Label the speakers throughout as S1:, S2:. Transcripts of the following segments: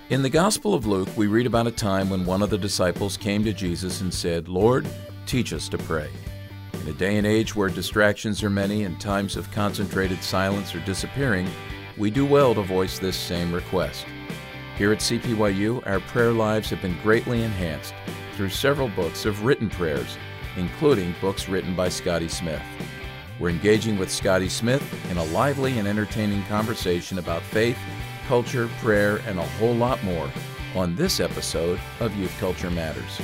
S1: In the Gospel of Luke, we read about a time when one of the disciples came to Jesus and said, "Lord, teach us to pray." In a day and age where distractions are many and times of concentrated silence are disappearing, we do well to voice this same request. Here at CPYU, our prayer lives have been greatly enhanced through several books of written prayers, including books written by Scotty Smith. We're engaging with Scotty Smith in a lively and entertaining conversation about faith, culture, prayer, and a whole lot more on this episode of Youth Culture Matters.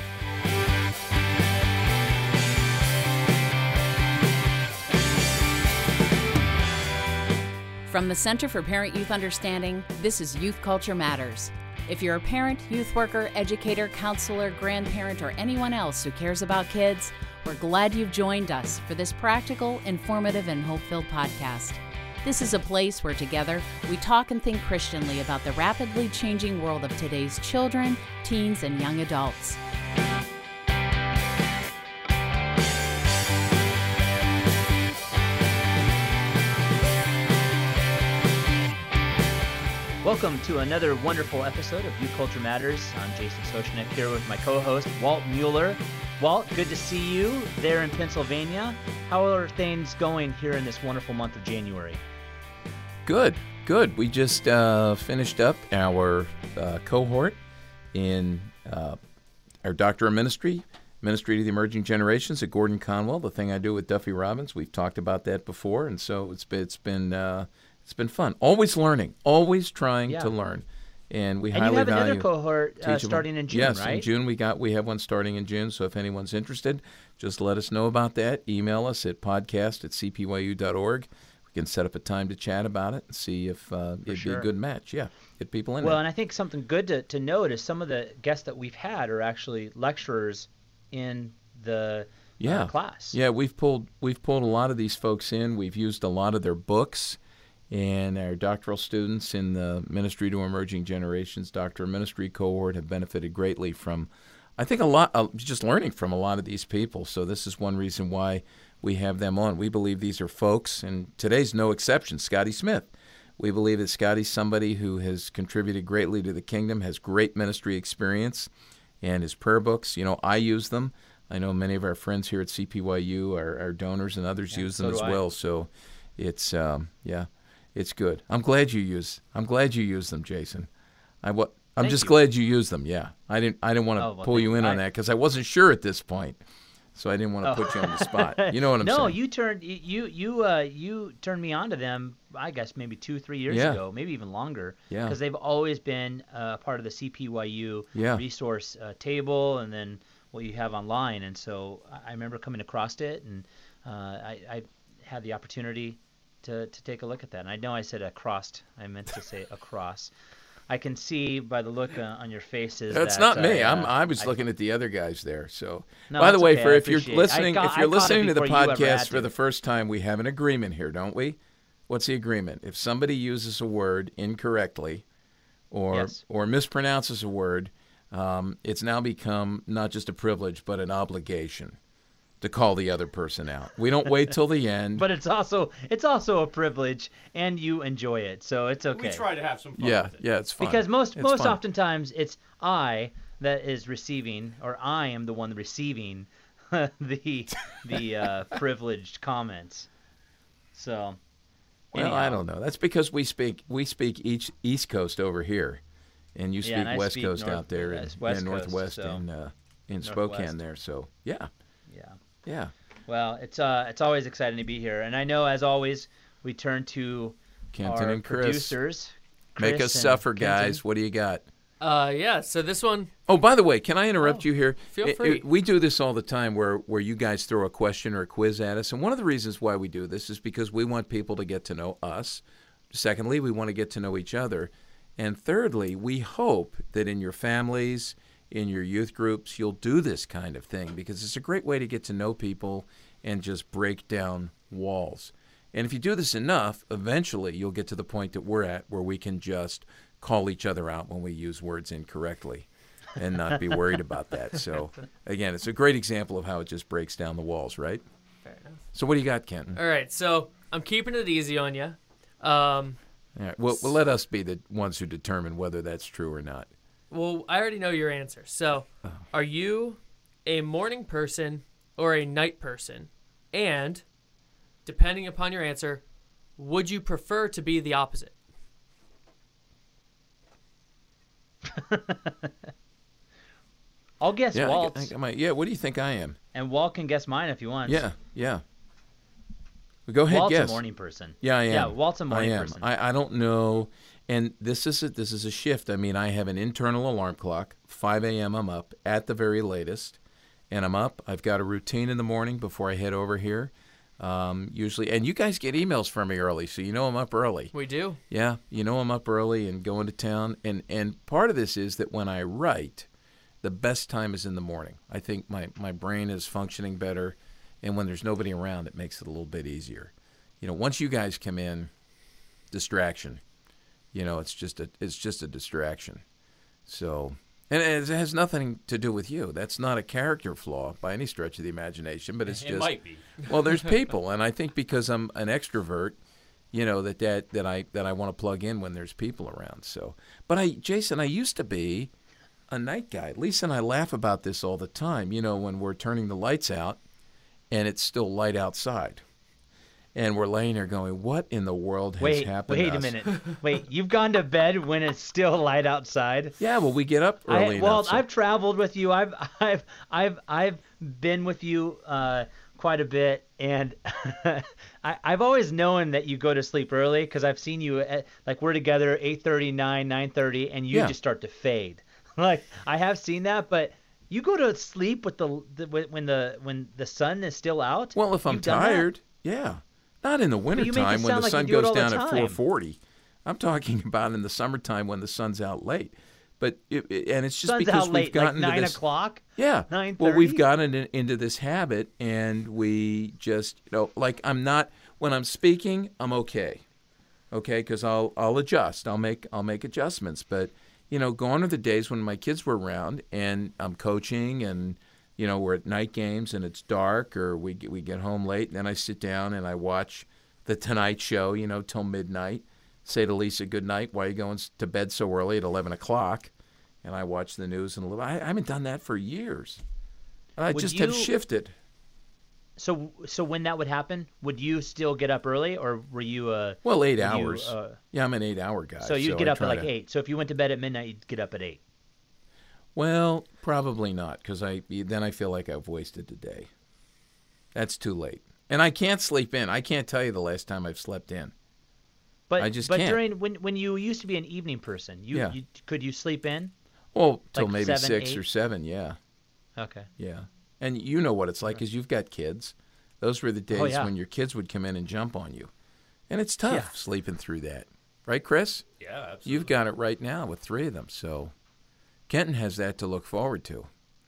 S2: From the Center for Parent-Youth Understanding, this is Youth Culture Matters. If you're a parent, youth worker, educator, counselor, grandparent, or anyone else who cares about kids, we're glad you've joined us for this practical, informative, and hope-filled podcast. This is a place where together we talk and think Christianly about the rapidly changing world of today's children, teens, and young adults.
S3: Welcome to another wonderful episode of Youth Culture Matters. I'm Jason Sochnik here with my co-host, Walt Mueller. Walt, good to see you there in Pennsylvania. How are things going here in this wonderful month of January?
S1: Good. We just finished up our cohort in our Doctor of Ministry to the Emerging Generations at Gordon Conwell, the thing I do with Duffy Robbins. We've talked about that before, and so it's been fun. Always learning, always trying to learn. And we highly value. And you have another
S3: cohort starting in June,
S1: yes,
S3: right?
S1: Yes, in June we have one starting in June. So if anyone's interested, just let us know about that. Email us at podcast@cpyu.org. We can set up a time to chat about it and see if it'd be a good match. Yeah, get people in there.
S3: Well, and I think something good to note is some of the guests that we've had are actually lecturers in the class.
S1: Yeah, we've pulled a lot of these folks in. We've used a lot of their books. And our doctoral students in the Ministry to Emerging Generations Doctor of Ministry cohort have benefited greatly from, I think, a lot just learning from a lot of these people. So this is one reason why we have them on. We believe these are folks, and today's no exception, Scotty Smith. We believe that Scotty's somebody who has contributed greatly to the kingdom, has great ministry experience, and his prayer books, I use them. I know many of our friends here at CPYU, our donors and others use them as well. So it's, it's good. I'm glad you use them, Jason. I'm just glad you use them. Yeah, I didn't want to pull you in on that because I wasn't sure at this point, so I didn't want to put you on the spot. You know what I'm saying?
S3: No, you turned me on to them. I guess maybe 2-3 years ago, maybe even longer. Yeah. Because they've always been part of the CPYU resource table, and then what you have online. And so I remember coming across it, and I had the opportunity to take a look at that. And I know I said across. I meant to say across. I can see by the look on your faces.
S1: That's not me. I was looking at the other guys there. So, by the way, if you're listening to the podcast for the first time, we have an agreement here, don't we? What's the agreement? If somebody uses a word incorrectly or mispronounces a word, it's now become not just a privilege but an obligation to call the other person out. We don't wait till the end.
S3: But it's also a privilege, and you enjoy it, so it's okay.
S4: We try to have some fun with it.
S1: Yeah, it's fun.
S3: Because most oftentimes it's I that is receiving, or I am the one receiving the privileged comments. So,
S1: well, I don't know. That's because we speak East Coast over here, and you speak West Coast out there in Northwest in Spokane there. So Yeah.
S3: Well, it's always exciting to be here, and I know as always we turn to
S1: Kenton
S3: our
S1: and Chris.
S3: Producers.
S1: Make us suffer, guys. What do you got?
S4: So this one.
S1: Oh, by the way, can I interrupt you here?
S4: Feel free.
S1: We do this all the time where you guys throw a question or a quiz at us, and one of the reasons why we do this is because we want people to get to know us. Secondly, we want to get to know each other. And thirdly, we hope that in your families, in your youth groups, you'll do this kind of thing because it's a great way to get to know people and just break down walls. And if you do this enough, eventually you'll get to the point that we're at where we can just call each other out when we use words incorrectly and not be worried about that. So, again, it's a great example of how it just breaks down the walls, right?
S4: Fair enough.
S1: So what do you got, Kenton?
S4: All right, so I'm keeping it easy on you.
S1: All right. Well, let us be the ones who determine whether that's true or not.
S4: Well, I already know your answer. So, are you a morning person or a night person? And, depending upon your answer, would you prefer to be the opposite?
S3: I'll guess Walt.
S1: What do you think I am?
S3: And Walt can guess mine if he wants.
S1: Yeah. Well, go ahead,
S3: Walt's
S1: guess.
S3: a morning person.
S1: Yeah, I am.
S3: Yeah, Walt's a morning person.
S1: I don't know. And this is a shift. I mean, I have an internal alarm clock. 5 a.m. I'm up at the very latest. And I'm up. I've got a routine in the morning before I head over here. Usually, and you guys get emails from me early, so you know I'm up early.
S4: We do.
S1: Yeah, you know I'm up early and going to town. And part of this is that when I write, the best time is in the morning. I think my brain is functioning better, and when there's nobody around, it makes it a little bit easier. Once you guys come in, distraction. It's just a distraction. So. And it has nothing to do with you. That's not a character flaw by any stretch of the imagination, but it
S5: might be.
S1: Well, there's people, and I think because I'm an extrovert, that I want to plug in when there's people around. So, but Jason, I used to be a night guy. Lisa and I laugh about this all the time. When we're turning the lights out, and it's still light outside. And we're laying there going, what in the world has happened to us?
S3: Wait a minute. Wait, you've gone to bed when it's still light outside?
S1: Yeah, well, we get up early enough.
S3: Well, I've traveled with you. I've been with you quite a bit, and I've always known that you go to sleep early because I've seen you we're together 8:30, 9:30, and you just start to fade. I have seen that, but you go to sleep with when the sun is still out.
S1: Well, if I'm tired, yeah. Not in the wintertime when the sun goes down at 4:40. I'm talking about in the summertime when the sun's out late. But it's just
S3: sun's
S1: because
S3: out
S1: we've
S3: late,
S1: gotten
S3: like 9
S1: to this.
S3: o'clock?
S1: Yeah.
S3: 9:30?
S1: Well, we've gotten into this habit, and we just, I'm not, when I'm speaking, I'm okay. Okay, because I'll adjust. I'll make adjustments. But, gone are the days when my kids were around, and I'm coaching, and we're at night games and it's dark, or we get home late, and then I sit down and I watch the Tonight Show, till midnight. Say to Lisa, good night. Why are you going to bed so early at 11 o'clock? And I watch the news and I haven't done that for years. I have shifted.
S3: So when that would happen, would you still get up early, or were you
S1: 8 hours. Yeah, I'm an 8-hour guy.
S3: So you'd get up at 8. So if you went to bed at midnight, you'd get up at 8.
S1: Well, probably not, because then I feel like I've wasted the day. That's too late. And I can't sleep in. I can't tell you the last time I've slept in.
S3: But
S1: I just can't.
S3: During when you used to be an evening person, could you sleep in?
S1: Well, till maybe 7, 6 or 7, yeah.
S3: Okay.
S1: Yeah. And you know what it's like, because you've got kids. Those were the days when your kids would come in and jump on you. And it's tough sleeping through that. Right, Chris?
S5: Yeah, absolutely.
S1: You've got it right now with 3 of them, so Kenton has that to look forward to.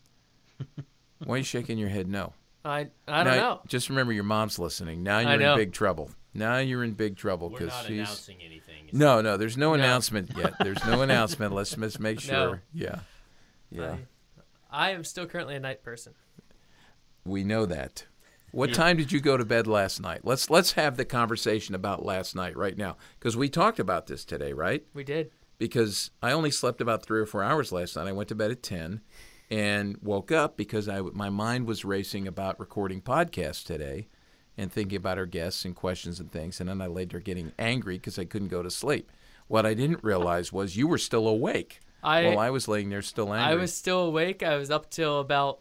S1: Why are you shaking your head no?
S4: I don't know.
S1: Just remember your mom's listening. Now you're in big trouble. Now you're in big trouble because she's
S5: announcing anything.
S1: No, there's no announcement yet. There's no announcement. Let's make sure.
S4: No.
S1: Yeah.
S4: I am still currently a night person.
S1: We know that. What time did you go to bed last night? Let's have the conversation about last night right now, because we talked about this today, right?
S4: We did.
S1: Because I only slept about 3 or 4 hours last night. I went to bed at 10 and woke up because my mind was racing about recording podcasts today and thinking about our guests and questions and things. And then I laid there getting angry because I couldn't go to sleep. What I didn't realize was you were still awake while I was laying there still angry.
S4: I was still awake. I was up till about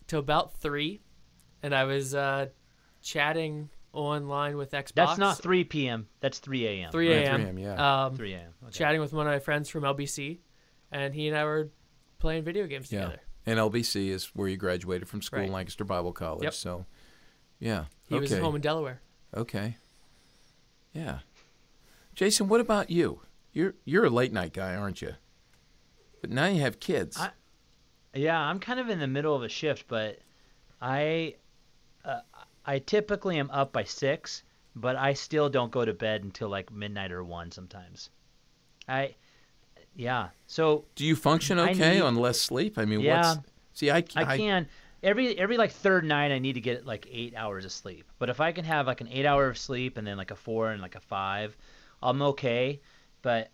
S4: 3, and I was chatting online with Xbox.
S3: That's not 3 p.m. That's 3 a.m.
S4: 3 a.m.
S1: 3 a.m., yeah.
S3: 3 a.m. Okay.
S4: Chatting with one of my friends from LBC, and he and I were playing video games together.
S1: And LBC is where you graduated from school, Lancaster Bible College.
S4: Yep.
S1: So, yeah.
S4: He was home in Delaware.
S1: Okay. Yeah. Jason, what about you? You're a late night guy, aren't you? But now you have kids.
S3: I'm kind of in the middle of a shift, but I typically am up by 6, but I still don't go to bed until like midnight or 1 sometimes. So
S1: do you function okay on less sleep? I mean, I
S3: can. Every like third night I need to get like 8 hours of sleep. But if I can have like an 8 hour of sleep and then like a 4 and like a 5, I'm okay. But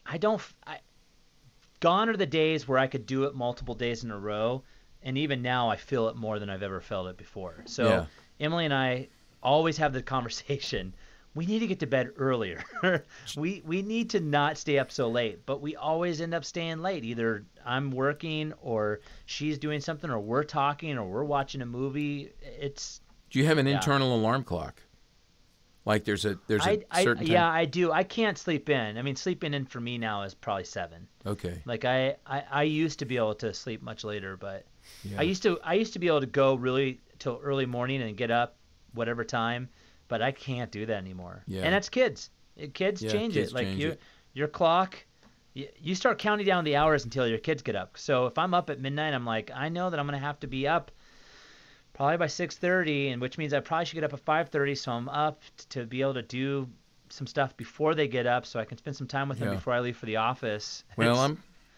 S3: gone are the days where I could do it multiple days in a row. And even now I feel it more than I've ever felt it before. So Emily and I always have the conversation. We need to get to bed earlier. we need to not stay up so late, but we always end up staying late. Either I'm working or she's doing something or we're talking or we're watching a movie.
S1: Do you have an internal alarm clock? Like there's a certain time?
S3: Yeah, I do. I can't sleep in. I mean, sleeping in for me now is probably 7.
S1: Okay.
S3: Like I used to be able to sleep much later, but I used to be able to go really till early morning and get up whatever time, but I can't do that anymore. Yeah. And that's kids. Kids change it. Like your clock, you start counting down the hours until your kids get up. So if I'm up at midnight, I'm like, I know that I'm going to have to be up probably by 6:30, and which means I probably should get up at 5:30, so I'm up to be able to do some stuff before they get up so I can spend some time with them before I leave for the office.
S1: Well,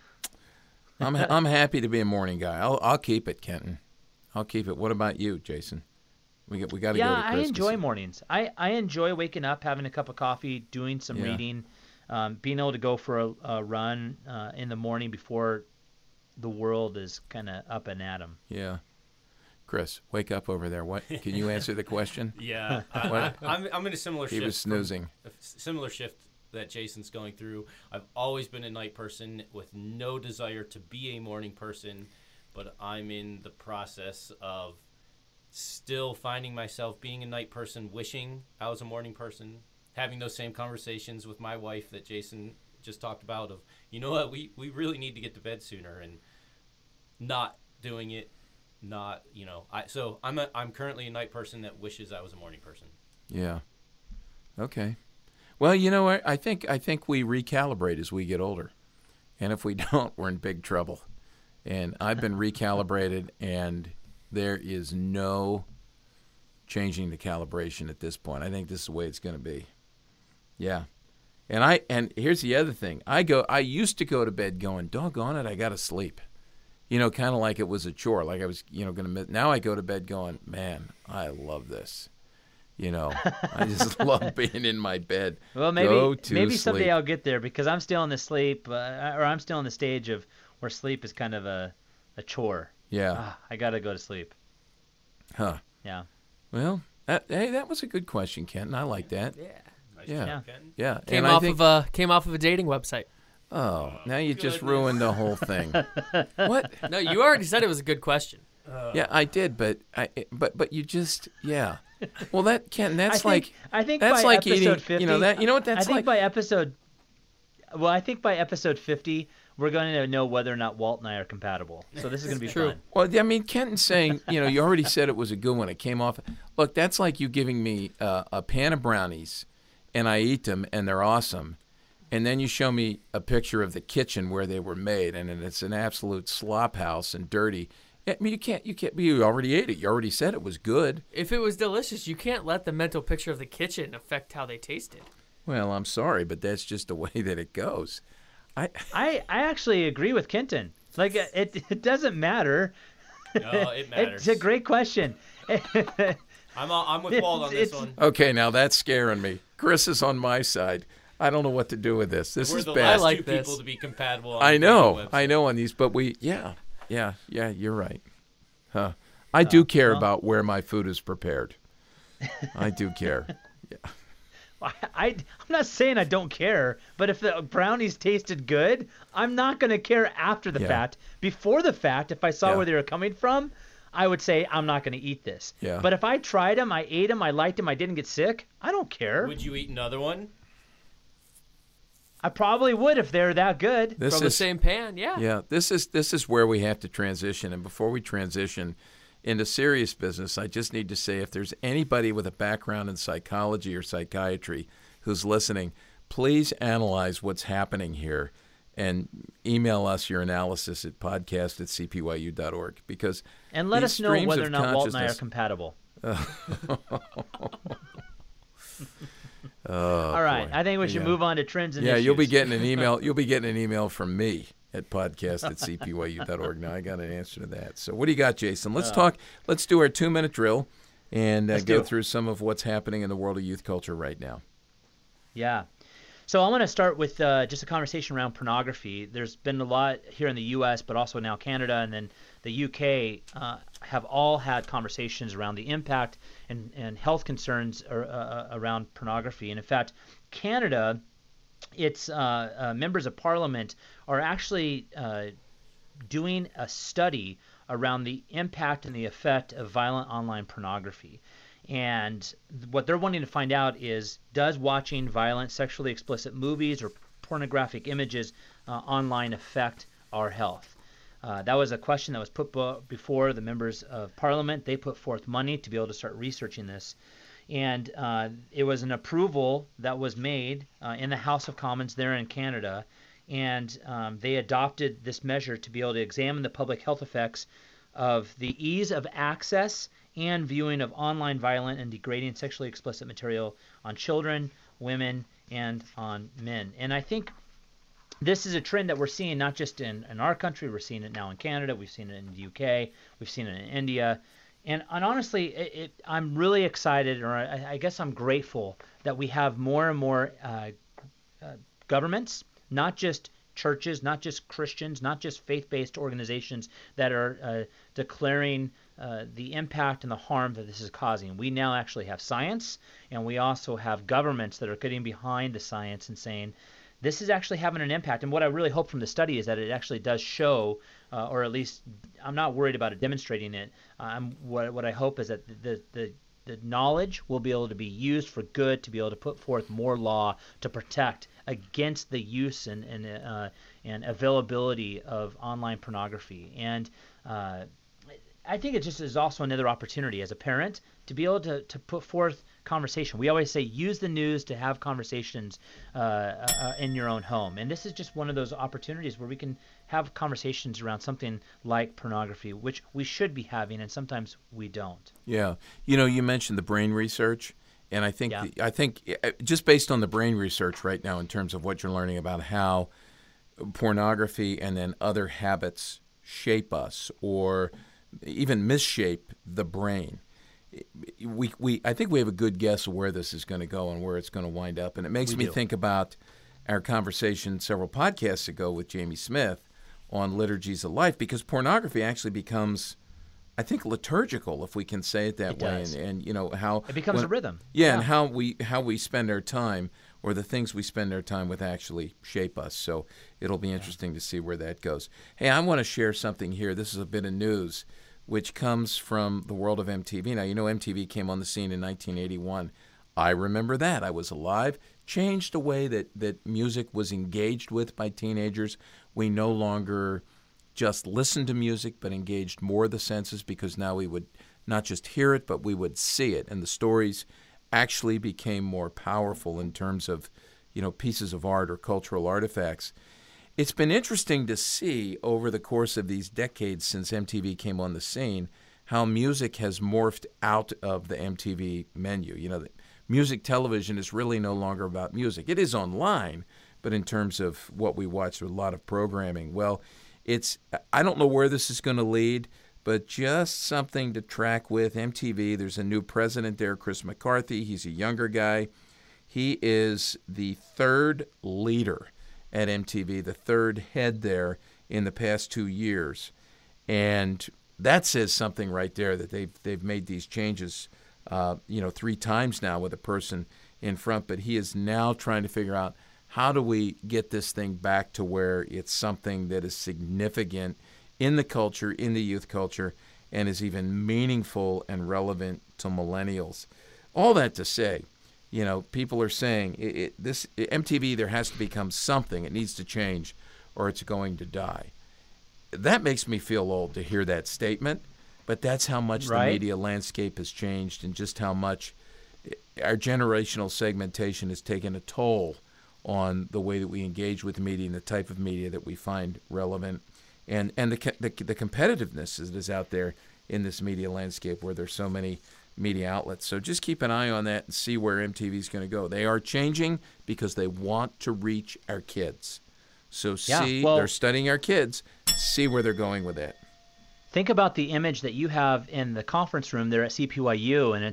S1: I'm happy to be a morning guy. I'll keep it, Kenton. I'll keep it. What about you, Jason? We got to go to Chris.
S3: Yeah, I enjoy mornings. I enjoy waking up, having a cup of coffee, doing some reading, being able to go for a run in the morning before the world is kind of up and at 'em.
S1: Yeah. Chris, wake up over there. What? Can you answer the question?
S5: Yeah. I'm in a similar shift.
S1: He was snoozing.
S5: A similar shift that Jason's going through. I've always been a night person with no desire to be a morning person, but I'm in the process of still finding myself being a night person, wishing I was a morning person, having those same conversations with my wife that Jason just talked about of, you know what, we really need to get to bed sooner, and not doing it, not, you know, so I'm currently a night person that wishes I was a morning person.
S1: Yeah. Okay. Well, you know, I think we recalibrate as we get older, and if we don't, we're in big trouble. And I've been recalibrated, and there is no changing the calibration at this point. I think this is the way it's going to be. Yeah. And here's the other thing. I used to go to bed going, doggone it, I got to sleep. You know, kind of like it was a chore, like I was, you know, going to miss. Now I go to bed going, man, I love this. You know, I just love being in my bed.
S3: Well, maybe someday I'll get there, because I'm still in the sleep, or I'm still in the stage of where sleep is kind of a chore.
S1: Yeah.
S3: I got to go to sleep.
S1: Huh.
S3: Yeah.
S1: Well, that was a good question, Kenton. I like that.
S5: Yeah. Nice
S1: yeah.
S4: Came off of a dating website.
S1: Oh, now you just ruined the whole thing. What?
S4: No, you already said it was a good question.
S1: Yeah, I did, but you just Well, that Kenton, that's
S3: I think
S1: that's
S3: by
S1: like
S3: episode
S1: eating.
S3: 50,
S1: you know what that's
S3: I think
S1: like.
S3: I think by episode 50, we're going to know whether or not Walt and I are compatible. So this is going to be fun.
S1: Well, I mean, Kenton's saying, you know, you already said it was a good one. It came off. Look, that's like you giving me a pan of brownies, and I eat them, and they're awesome. And then you show me a picture of the kitchen where they were made, and it's an absolute slop house and dirty. I mean, you can't. You already ate it. You already said it was good.
S4: If it was delicious, you can't let the mental picture of the kitchen affect how they tasted.
S1: Well, I'm sorry, but that's just the way that it goes.
S3: I actually agree with Kenton. Like, it doesn't matter.
S5: No, it matters.
S3: It's a great question.
S5: I'm with Walt on this one.
S1: Okay, now that's scaring me. Chris is on my side. I don't know what to do with this. This is bad.
S5: We're the last
S4: like
S5: two
S4: this.
S5: people to be compatible on
S1: I know on these, but yeah, you're right. Huh. I do care about where my food is prepared. I do care. Yeah.
S3: I'm not saying I don't care, but if the brownies tasted good, I'm not going to care after the fact. Before the fact, if I saw where they were coming from, I would say I'm not going to eat this.
S1: Yeah.
S3: But if I tried them, I ate them, I liked them, I didn't get sick, I don't care.
S5: Would you eat another one?
S3: I probably would if they're that good.
S4: From the same pan, yeah.
S1: Yeah, this is where we have to transition. And before we transition into serious business, I just need to say, if there's anybody with a background in psychology or psychiatry who's listening, please analyze what's happening here and email us your analysis at podcast@cpyu.org.
S3: And let us know whether or not Walt and I are compatible. All right,
S1: boy.
S3: I think we should move on to trends and
S1: issues.
S3: issues.
S1: You'll be getting an email. You'll be getting an email from me at podcast@cpyu.org. Now I got an answer to that. So what do you got, Jason? Let's talk. Let's do our 2-minute drill and go through some of what's happening in the world of youth culture right now.
S3: Yeah. So I want to start with just a conversation around pornography. There's been a lot here in the U.S., but also now Canada and then the U.K. Have all had conversations around the impact and health concerns around pornography. And in fact, Canada, its members of parliament are actually doing a study around the impact and the effect of violent online pornography. And what they're wanting to find out is, does watching violent, sexually explicit movies or pornographic images online affect our health? That was a question that was put before the members of parliament. They put forth money to be able to start researching this. And it was an approval that was made in the House of Commons there in Canada. And they adopted this measure to be able to examine the public health effects of the ease of access and viewing of online violent and degrading sexually explicit material on children, women, and on men. And I think this is a trend that we're seeing not just in our country. We're seeing it now in Canada. We've seen it in the UK. We've seen it in India. And honestly, I'm really excited, or I guess I'm grateful that we have more and more governments, not just churches, not just Christians, not just faith-based organizations that are declaring the impact and the harm that this is causing. We now actually have science, and we also have governments that are getting behind the science and saying, this is actually having an impact. And what I really hope from the study is that it actually does show, or at least I'm not worried about it demonstrating it. What I hope is that the knowledge will be able to be used for good, to be able to put forth more law to protect against the use and availability of online pornography. And I think it just is also another opportunity as a parent to be able to put forth conversation. We always say use the news to have conversations in your own home. And this is just one of those opportunities where we can have conversations around something like pornography, which we should be having, and sometimes we don't.
S1: Yeah. You mentioned the brain research. And I think just based on the brain research right now in terms of what you're learning about how pornography and then other habits shape us or even misshape the brain, I think we have a good guess of where this is going to go and where it's going to wind up. And it makes me think about our conversation several podcasts ago with Jamie Smith on liturgies of life, because pornography actually becomes, I think, liturgical, if we can say it that way, and how
S3: it becomes a rhythm.
S1: Yeah, and how we spend our time, or the things we spend our time with, actually shape us. So it'll be interesting to see where that goes. Hey, I want to share something here. This is a bit of news, which comes from the world of MTV. Now, MTV came on the scene in 1981. I remember that. I was alive. Changed the way that music was engaged with by teenagers. We no longer just listened to music, but engaged more of the senses, because now we would not just hear it, but we would see it. And the stories actually became more powerful in terms of, pieces of art or cultural artifacts. It's been interesting to see over the course of these decades since MTV came on the scene how music has morphed out of the MTV menu. Music television is really no longer about music. It is online, but in terms of what we watch, there's a lot of programming. Well, I don't know where this is going to lead, but just something to track with MTV. There's a new president there, Chris McCarthy. He's a younger guy. He is the third leader at MTV, the third head there in the past 2 years. And that says something right there, that they've made these changes 3 times now with a person in front. But he is now trying to figure out, how do we get this thing back to where it's something that is significant in the culture, in the youth culture, and is even meaningful and relevant to millennials? All that to say, people are saying this MTV, there has to become something. It needs to change, or it's going to die. That makes me feel old to hear that statement, but that's how much the media landscape has changed, and just how much our generational segmentation has taken a toll on the way that we engage with media and the type of media that we find relevant, and the competitiveness that is out there in this media landscape, where there's so many media outlets. So just keep an eye on that and see where MTV is going to go. They are changing because they want to reach our kids. So they're studying our kids. See where they're going with that.
S3: Think about the image that you have in the conference room there at CPYU, and it's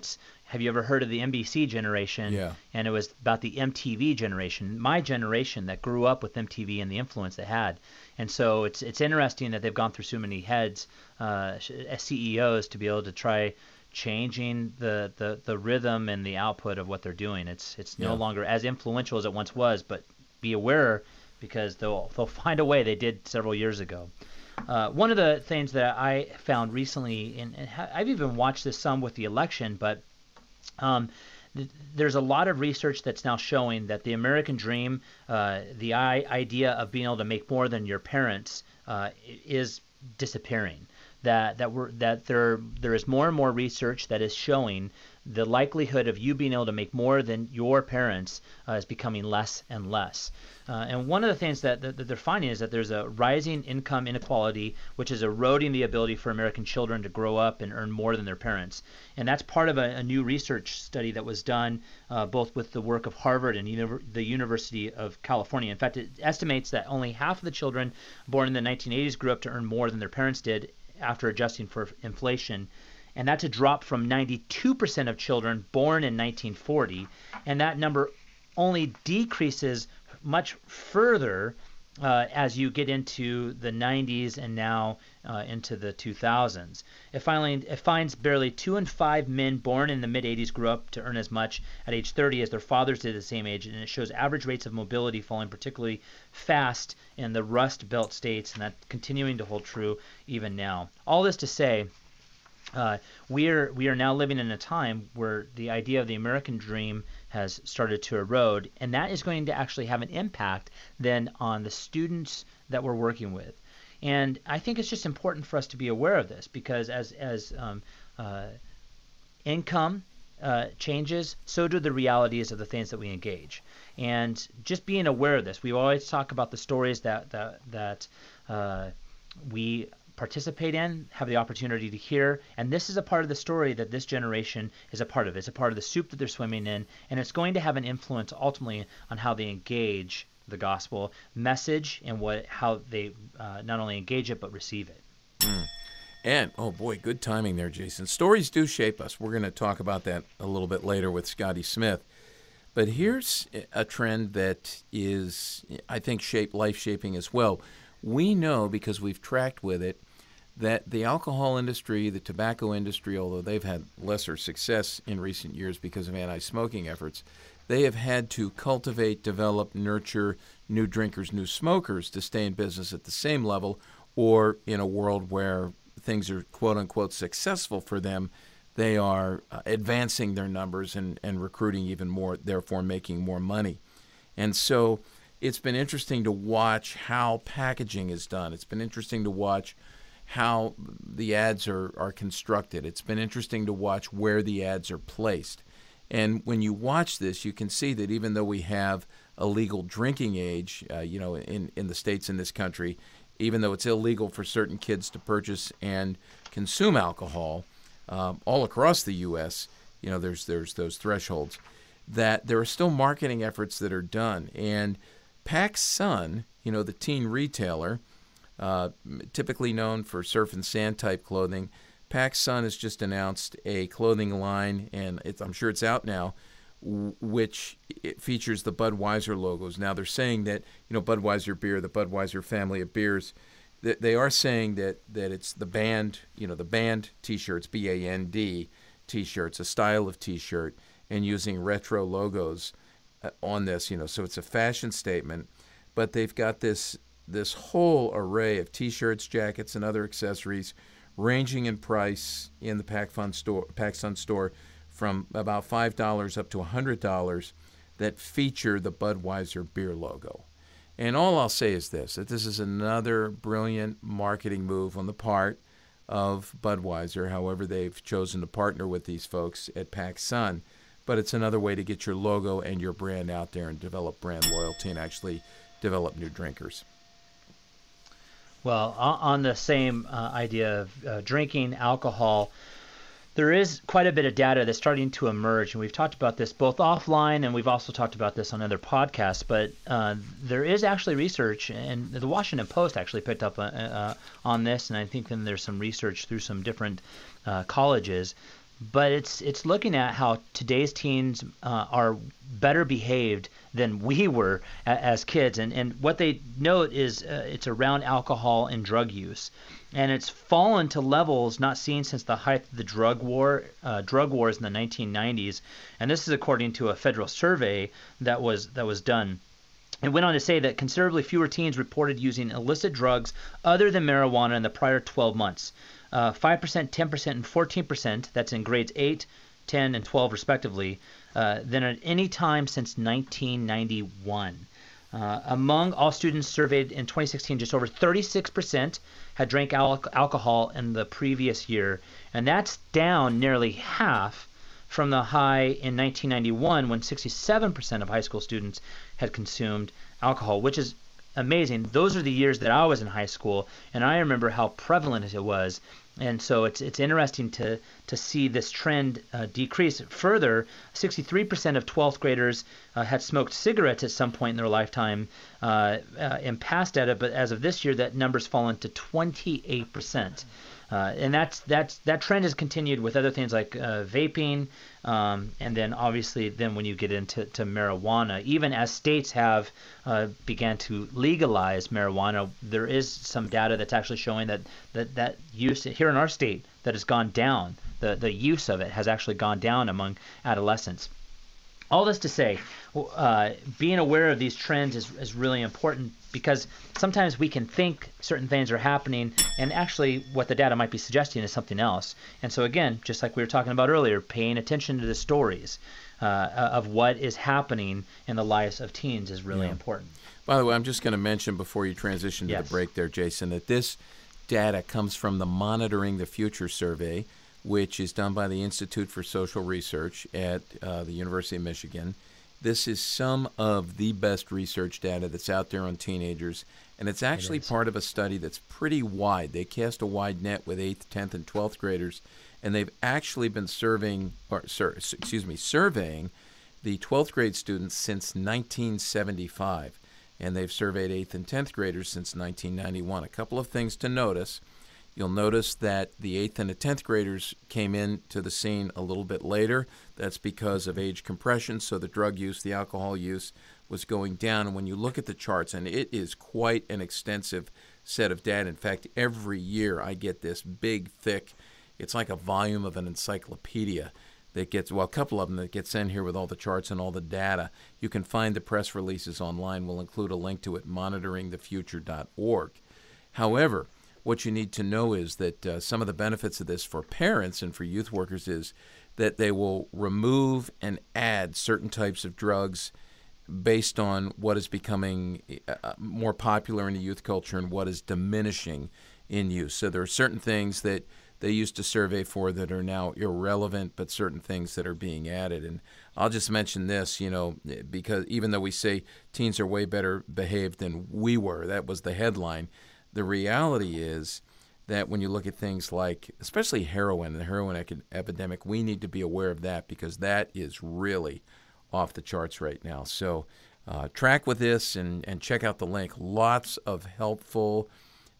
S3: have you ever heard of the NBC generation?
S1: Yeah.
S3: And it was about the MTV generation, my generation that grew up with MTV and the influence it had. And so it's interesting that they've gone through so many heads as CEOs to be able to try changing the rhythm and the output of what they're doing. It's no longer as influential as it once was, but be aware because they'll find a way. They did several years ago. One of the things that I found recently, and I've even watched this some with the election, but there's a lot of research that's now showing that the American dream, the idea of being able to make more than your parents, is disappearing. That there is more and more research that is showing the likelihood of you being able to make more than your parents is becoming less and less. And one of the things that they're finding is that there's a rising income inequality, which is eroding the ability for American children to grow up and earn more than their parents. And that's part of a new research study that was done both with the work of Harvard and the University of California. In fact, it estimates that only half of the children born in the 1980s grew up to earn more than their parents did after adjusting for inflation. And that's a drop from 92% of children born in 1940. And that number only decreases much further as you get into the 90s and now into the 2000s. It finds barely 2 in 5 men born in the mid-80s grew up to earn as much at age 30 as their fathers did at the same age, and it shows average rates of mobility falling particularly fast in the Rust Belt states, and that's continuing to hold true even now. All this to say, we are now living in a time where the idea of the American dream has started to erode, and that is going to actually have an impact then on the students that we're working with. And I think it's just important for us to be aware of this because as income changes, so do the realities of the things that we engage. And just being aware of this, we always talk about the stories that we participate in, have the opportunity to hear, and this is a part of the story that this generation is a part of. It's a part of the soup that they're swimming in, and it's going to have an influence ultimately on how they engage the gospel message and how they not only engage it but receive it.
S1: And, oh boy, good timing there, Jason. Stories do shape us. We're going to talk about that a little bit later with Scotty Smith. But here's a trend that is, I think, life-shaping as well. We know, because we've tracked with it, that the alcohol industry, the tobacco industry, although they've had lesser success in recent years because of anti-smoking efforts, they have had to cultivate, develop, nurture new drinkers, new smokers to stay in business at the same level, or in a world where things are quote-unquote successful for them, they are advancing their numbers and recruiting even more, therefore making more money. And so it's been interesting to watch how packaging is done. It's been interesting to watch how the ads are constructed. It's been interesting to watch where the ads are placed. And when you watch this, you can see that even though we have a legal drinking age, in the states in this country, even though it's illegal for certain kids to purchase and consume alcohol, all across the U.S., there's those thresholds, that there are still marketing efforts that are done. And PacSun, the teen retailer, typically known for surf and sand type clothing, PacSun has just announced a clothing line, and I'm sure it's out now, which it features the Budweiser logos. Now they're saying that Budweiser beer, the Budweiser family of beers, they are saying that it's the band, the band T-shirts, BAND T-shirts, a style of T-shirt, and using retro logos on this. So it's a fashion statement, but they've got this whole array of T-shirts, jackets, and other accessories, ranging in price in the PacSun store from about $5 up to $100 that feature the Budweiser beer logo. And all I'll say is that this is another brilliant marketing move on the part of Budweiser, however they've chosen to partner with these folks at PacSun. But it's another way to get your logo and your brand out there and develop brand loyalty and actually develop new drinkers.
S3: Well, on the same idea of drinking alcohol, there is quite a bit of data that's starting to emerge, and we've talked about this both offline and we've also talked about this on other podcasts, but there is actually research, and the Washington Post actually picked up on this, and I think then there's some research through some different colleges but it's looking at how today's teens are better behaved than we were as kids. And what they note is it's around alcohol and drug use. And it's fallen to levels not seen since the height of the drug wars in the 1990s. And this is according to a federal survey that was done. It went on to say that considerably fewer teens reported using illicit drugs other than marijuana in the prior 12 months. 5%, 10%, and 14%, that's in grades 8, 10, and 12 respectively, than at any time since 1991. Among all students surveyed in 2016, just over 36% had drank alcohol in the previous year, and that's down nearly half from the high in 1991 when 67% of high school students had consumed alcohol, which is amazing. Those are the years that I was in high school, and I remember how prevalent it was. And so it's interesting to see this trend decrease further. 63% of 12th graders had smoked cigarettes at some point in their lifetime in past data, but as of this year, that number's fallen to 28%. And that trend has continued with other things like vaping, and then obviously then when you get into marijuana, even as states have began to legalize marijuana, there is some data that's actually showing that use here in our state that has gone down. The use of it has actually gone down among adolescents. All this to say, being aware of these trends is really important, because sometimes we can think certain things are happening and actually what the data might be suggesting is something else. And so again, just like we were talking about earlier, paying attention to the stories of what is happening in the lives of teens is really important.
S1: By the way, I'm just going to mention before you transition to the break there, Jason, that this data comes from the Monitoring the Future survey, which is done by the Institute for Social Research at the University of Michigan. This is some of the best research data that's out there on teenagers, and it's actually part of a study that's pretty wide. They cast a wide net with 8th, 10th, and 12th graders, and they've actually been surveying the 12th grade students since 1975, and they've surveyed 8th and 10th graders since 1991. A couple of things to notice. You'll notice that the 8th and the 10th graders came into the scene a little bit later. That's because of age compression, so the drug use, the alcohol use was going down. And when you look at the charts, and it is quite an extensive set of data. In fact, every year I get this big, thick, it's like a volume of an encyclopedia that gets, well, a couple of them that get sent here with all the charts and all the data. You can find the press releases online. We'll include a link to it, monitoringthefuture.org. However, what you need to know is that some of the benefits of this for parents and for youth workers is that they will remove and add certain types of drugs based on what is becoming more popular in the youth culture and what is diminishing in use. So there are certain things that they used to survey for that are now irrelevant, but certain things that are being added. And I'll just mention this, because even though we say teens are way better behaved than we were, that was the headline, the reality is that when you look at things like, especially heroin, the heroin epidemic, we need to be aware of that because that is really off the charts right now. So track with this and check out the link. Lots of helpful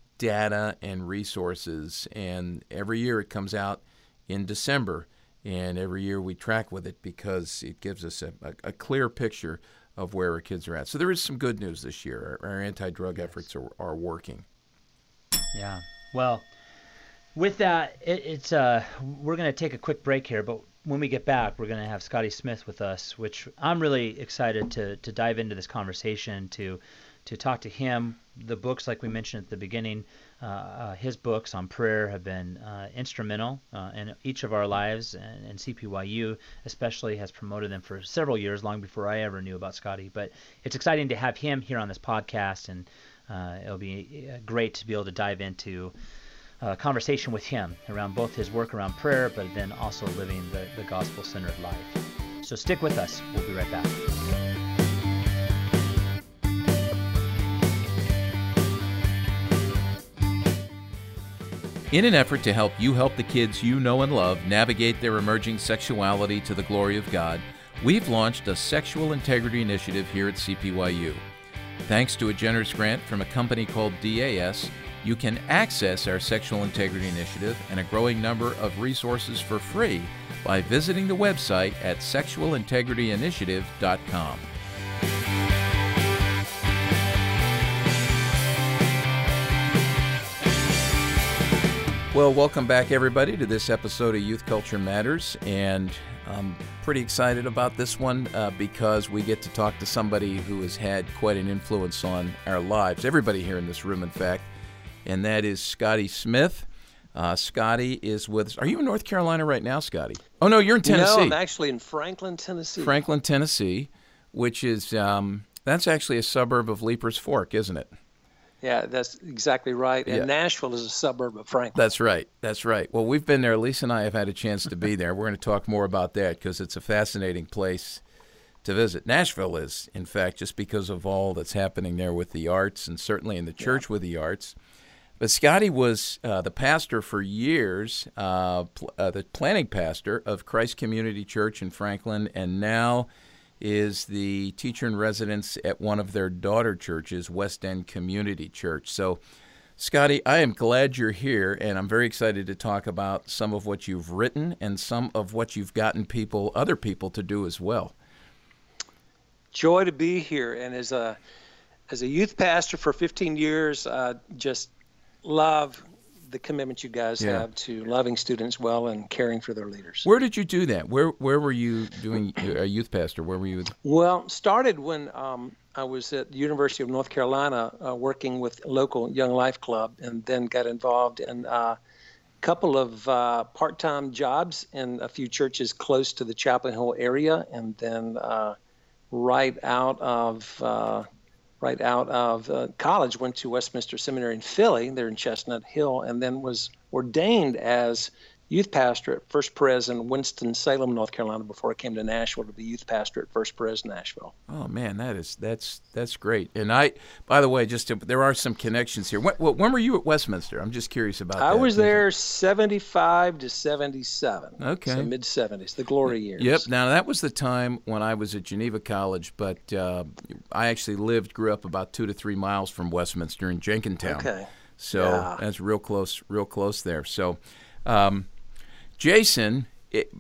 S1: data and resources, and every year it comes out in December, and every year we track with it because it gives us a clear picture of where our kids are at. So there is some good news this year. Our anti-drug efforts are working.
S3: Yeah. Well, with that, we're going to take a quick break here, but when we get back, we're going to have Scotty Smith with us, which I'm really excited to dive into this conversation, to talk to him. The books, like we mentioned at the beginning, his books on prayer have been instrumental in each of our lives, and CPYU especially has promoted them for several years, long before I ever knew about Scotty. But it's exciting to have him here on this podcast, and it'll be great to be able to dive into a conversation with him around both his work around prayer, but then also living the gospel-centered life. So stick with us. We'll be right back.
S1: In an effort to help the kids you know and love navigate their emerging sexuality to the glory of God, we've launched a sexual integrity initiative here at CPYU. Thanks to a generous grant from a company called DAS, you can access our sexual integrity initiative and a growing number of resources for free by visiting the website at sexualintegrityinitiative.com. Well, welcome back, everybody, to this episode of Youth Culture Matters, and I'm pretty excited about this one because we get to talk to somebody who has had quite an influence on our lives, everybody here in this room, in fact, and that is Scotty Smith. Scotty is with us. Are you in North Carolina right now, Scotty? Oh, no, you're in Tennessee.
S6: No, I'm actually in Franklin, Tennessee.
S1: Franklin, Tennessee, which is, that's actually a suburb of Leapers Fork, isn't it?
S6: Yeah, that's exactly right. And Nashville is a suburb of Franklin.
S1: That's right. That's right. Well, we've been there. Lisa and I have had a chance to be there. We're going to talk more about that because it's a fascinating place to visit. Nashville is, in fact, just because of all that's happening there with the arts and certainly in the church with the arts. But Scotty was the pastor for years, the planning pastor of Christ Community Church in Franklin, and now is the teacher in residence at one of their daughter churches, West End Community Church. So, Scotty, I am glad you're here, and I'm very excited to talk about some of what you've written and some of what you've gotten other people to do as well.
S6: Joy to be here, and as a youth pastor for 15 years, just love the commitment you guys have to loving students well and caring for their leaders.
S1: Where did you do that? Where were you doing a youth pastor? Where were you?
S6: Well, started when I was at the University of North Carolina working with local Young Life Club, and then got involved in a couple of part-time jobs in a few churches close to the Chapel Hill area, and then right out of college, went to Westminster Seminary in Philly, there in Chestnut Hill, and then was ordained as youth pastor at First Pres in Winston-Salem, North Carolina, before I came to Nashville to be youth pastor at First Pres Nashville.
S1: Oh man, that's great. And by the way, there are some connections here. When were you at Westminster? I'm just curious about that.
S6: I was there 75 to 77.
S1: Okay.
S6: So mid-70s, the glory years.
S1: Yep. Now that was the time when I was at Geneva College, but I actually grew up about 2 to 3 miles from Westminster in Jenkintown.
S6: Okay.
S1: So that's real close there. So. Jason,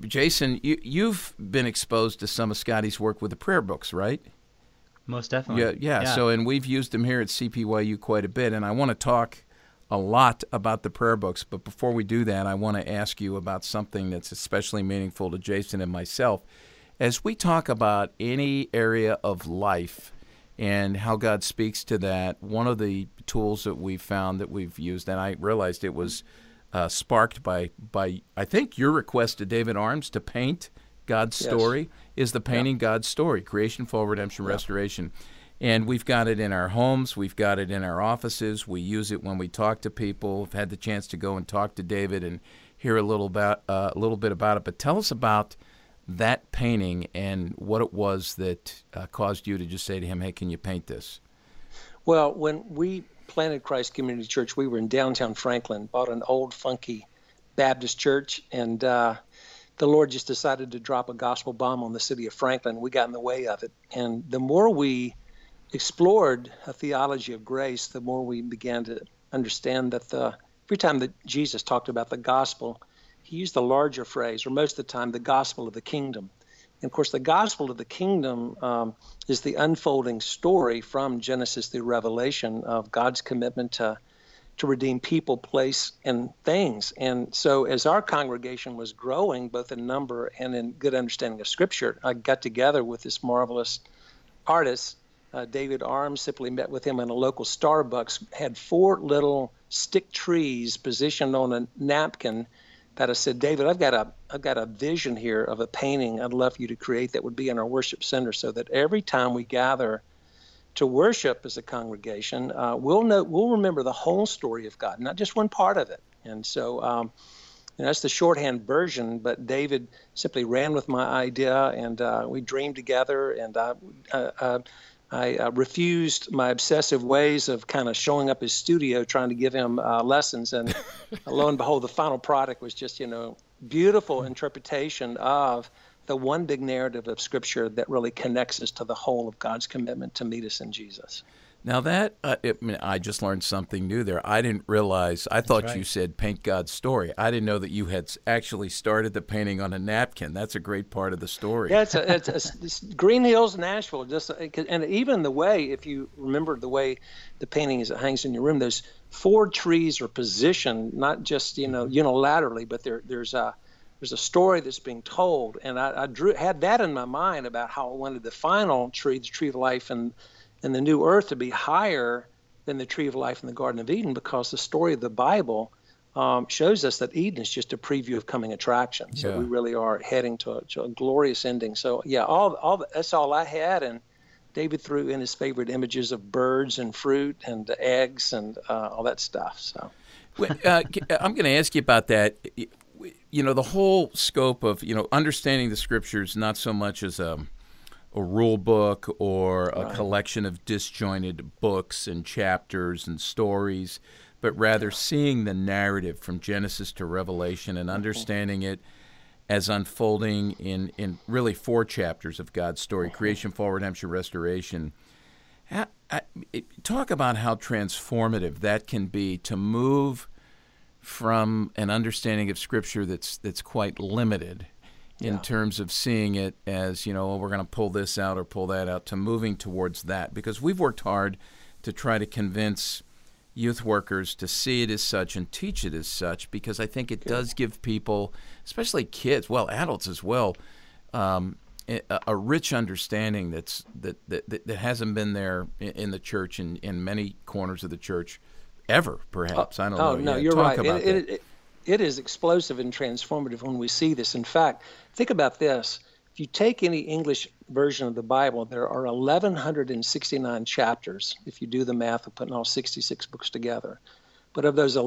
S1: you've been exposed to some of Scotty's work with the prayer books, right?
S3: Most definitely.
S1: Yeah. So, and we've used them here at CPYU quite a bit, and I want to talk a lot about the prayer books. But before we do that, I want to ask you about something that's especially meaningful to Jason and myself. As we talk about any area of life and how God speaks to that, one of the tools that we've found that we've used, and I realized it was sparked by I think your request to David Arms to paint God's story, is the painting God's story, creation, fall, redemption, restoration. And we've got it in our homes, we've got it in our offices, we use it when we talk to people. We've had the chance to go and talk to David and hear a little bit about it. But tell us about that painting and what it was that caused you to just say to him, hey, can you paint this?
S6: Well, when we planted Christ Community Church, we were in downtown Franklin, bought an old funky Baptist church, and the Lord just decided to drop a gospel bomb on the city of Franklin. We got in the way of it. And the more we explored a theology of grace, the more we began to understand that every time that Jesus talked about the gospel, he used the larger phrase, or most of the time, the gospel of the kingdom. And of course, the gospel of the kingdom is the unfolding story from Genesis through Revelation of God's commitment to redeem people, place, and things. And so as our congregation was growing, both in number and in good understanding of Scripture, I got together with this marvelous artist, David Arms, simply met with him in a local Starbucks, had 4 little stick trees positioned on a napkin that I said, David, I've got a vision here of a painting I'd love for you to create that would be in our worship center, so that every time we gather to worship as a congregation, we'll remember the whole story of God, not just one part of it. And so that's the shorthand version, but David simply ran with my idea, and we dreamed together, and I refused my obsessive ways of kind of showing up his studio trying to give him lessons, and lo and behold, the final product was just, beautiful interpretation of the one big narrative of Scripture that really connects us to the whole of God's commitment to meet us in Jesus.
S1: Now that, I just learned something new there. I didn't realize, I thought you said paint God's story. I didn't know that you had actually started the painting on a napkin. That's a great part of the story.
S6: Yeah, it's Green Hills, Nashville. And even the way, if you remember the way the painting is, it hangs in your room, those 4 trees are positioned, not just, unilaterally, but there's a story that's being told. And I had that in my mind about how I wanted the final tree, the tree of life, and the new earth to be higher than the tree of life in the Garden of Eden, because the story of the Bible shows us that Eden is just a preview of coming attractions. So we really are heading to a glorious ending. So that's all I had. And David threw in his favorite images of birds and fruit and eggs and all that stuff. So
S1: I'm going to ask you about that. The whole scope of, understanding the Scriptures, not so much as a rule book or a collection of disjointed books and chapters and stories, but rather seeing the narrative from Genesis to Revelation and understanding it as unfolding in really 4 chapters of God's story: creation, fall, redemption, restoration. Talk about how transformative that can be to move from an understanding of Scripture that's quite limited in terms of seeing it as, we're going to pull this out or pull that out, to moving towards that. Because we've worked hard to try to convince youth workers to see it as such and teach it as such, because I think it does give people, especially kids, well, adults as well, a rich understanding that hasn't been there in the church, in many corners of the church ever, perhaps. I don't know.
S6: No, you're right. It is explosive and transformative when we see this. In fact, think about this. If you take any English version of the Bible, there are 1,169 chapters, if you do the math of putting all 66 books together. But of those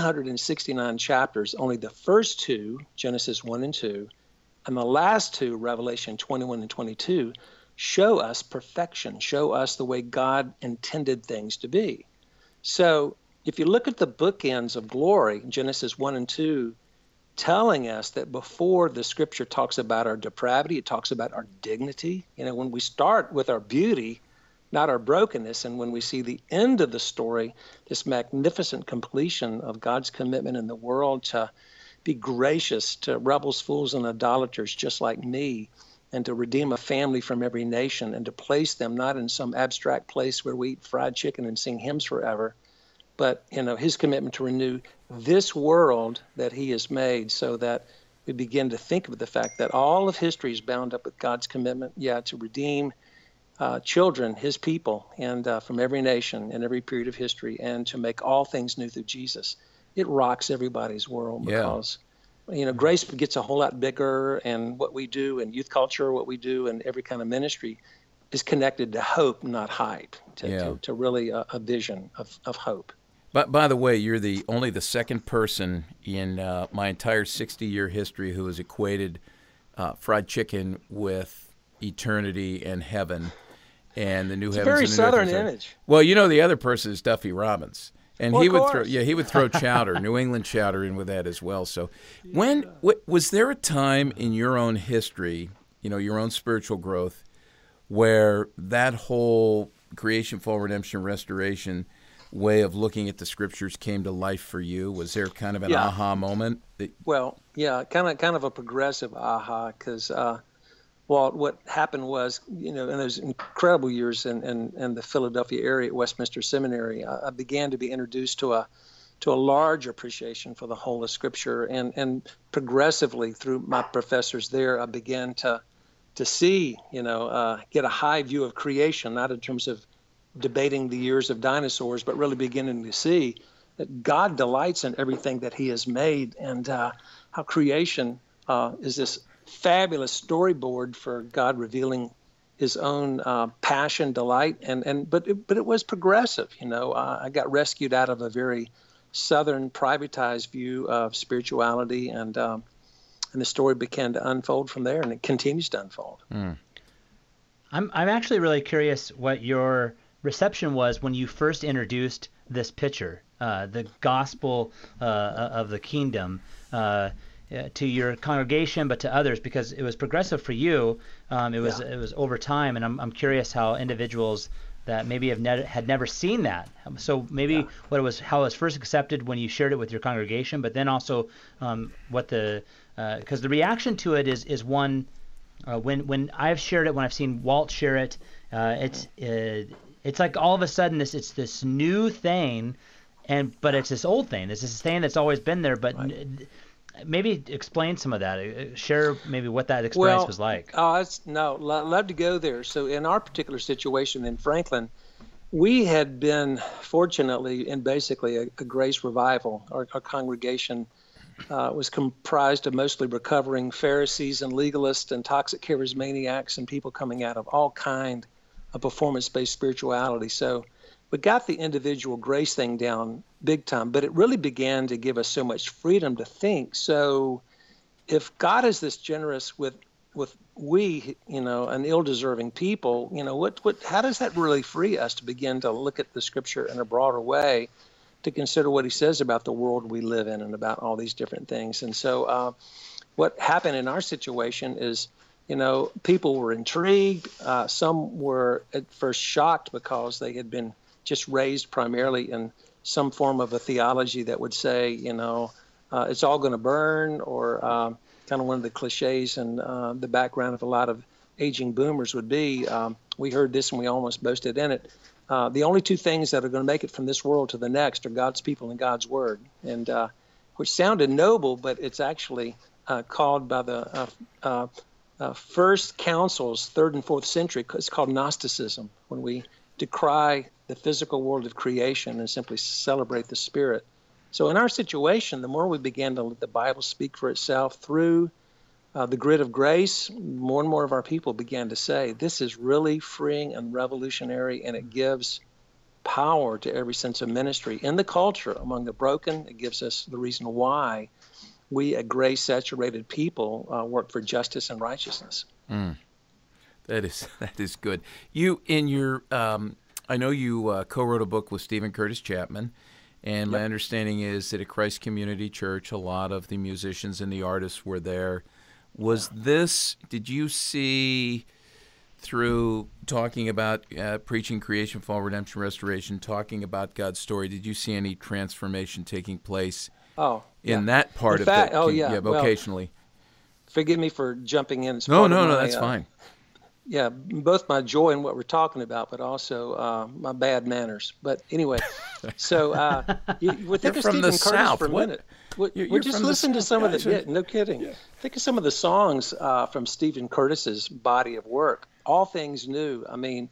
S6: 1,169 chapters, only the first 2, Genesis 1 and 2, and the last 2, Revelation 21 and 22, show us perfection, show us the way God intended things to be. So if you look at the bookends of glory, Genesis 1 and 2, telling us that before the Scripture talks about our depravity, it talks about our dignity. When we start with our beauty, not our brokenness, and when we see the end of the story, this magnificent completion of God's commitment in the world to be gracious to rebels, fools, and idolaters just like me, and to redeem a family from every nation, and to place them not in some abstract place where we eat fried chicken and sing hymns forever, but his commitment to renew this world that he has made, so that we begin to think of the fact that all of history is bound up with God's commitment, to redeem children, his people, and from every nation and every period of history, and to make all things new through Jesus. It rocks everybody's world, because grace gets a whole lot bigger, and what we do in youth culture, what we do in every kind of ministry, is connected to hope, not hype, to really a vision of hope.
S1: But by the way, you're only the second person in my entire 60-year history who has equated fried chicken with eternity and heaven and the new heavens and the new earth.
S6: It's a very Southern image.
S1: Well, the other person is Duffy Robbins, and he would throw chowder, New England chowder, in with that as well. So, was there a time in your own history, your own spiritual growth, where that whole creation, fall, redemption, restoration way of looking at the Scriptures came to life for you? Was there kind of an aha moment?
S6: Kind of a progressive aha, because what happened was, in those incredible years in the Philadelphia area at Westminster Seminary, I began to be introduced to a large appreciation for the whole of Scripture, and progressively through my professors there, I began to see, get a high view of creation, not in terms of debating the years of dinosaurs, but really beginning to see that God delights in everything that he has made, and how creation is this fabulous storyboard for God revealing his own passion, delight, but it was progressive. I got rescued out of a very Southern privatized view of spirituality, and the story began to unfold from there, and it continues to unfold.
S3: I'm actually really curious what your reception was when you first introduced this picture, the gospel of the kingdom. to your congregation, but to others, because it was progressive for you. It was over time, and I'm curious how individuals that maybe had never seen that. So maybe how it was first accepted when you shared it with your congregation, but then also because the reaction to it is one when I've shared it, when I've seen Walt share it, it's like all of a sudden it's this new thing, but it's this old thing. It's this thing that's always been there, but. Right. Maybe explain some of that. Share maybe what that experience was like.
S6: Love to go there. So in our particular situation in Franklin, we had been fortunately in basically a grace revival. Our congregation was comprised of mostly recovering Pharisees and legalists and toxic charismaniacs and people coming out of all kind of performance-based spirituality. So we got the individual grace thing down big time, but it really began to give us so much freedom to think. So if God is this generous with we, an ill-deserving people, how does that really free us to begin to look at the scripture in a broader way, to consider what he says about the world we live in and about all these different things? And so what happened in our situation is, people were intrigued. Some were at first shocked because they had been just raised primarily in some form of a theology that would say, it's all going to burn, or kind of one of the cliches and the background of a lot of aging boomers would be, we heard this and we almost boasted in it. The only two things that are going to make it from this world to the next are God's people and God's word, and which sounded noble, but it's actually called by the first councils, 3rd and 4th century, it's called Gnosticism, when we decry the physical world of creation and simply celebrate the spirit. So in our situation, the more we began to let the Bible speak for itself through the grid of grace, more and more of our people began to say, this is really freeing and revolutionary, and it gives power to every sense of ministry in the culture among the broken. It gives us the reason why we, a grace-saturated people, work for justice and righteousness.
S1: That is good. You, in your, I know you co-wrote a book with Stephen Curtis Chapman, and my understanding is that at Christ Community Church, a lot of the musicians and the artists were there. Did you see, through talking about preaching creation, fall, redemption, restoration, talking about God's story, did you see any transformation taking place in that part of it? Vocationally?
S6: Well, forgive me for jumping in.
S1: No, that's fine.
S6: Yeah, both my joy in what we're talking about, but also my bad manners. But anyway, so we'll think of Stephen Curtis for a minute. We're just listening to some of the. Yeah, no kidding. Yeah. Think of some of the songs from Stephen Curtis's body of work. All things new. I mean,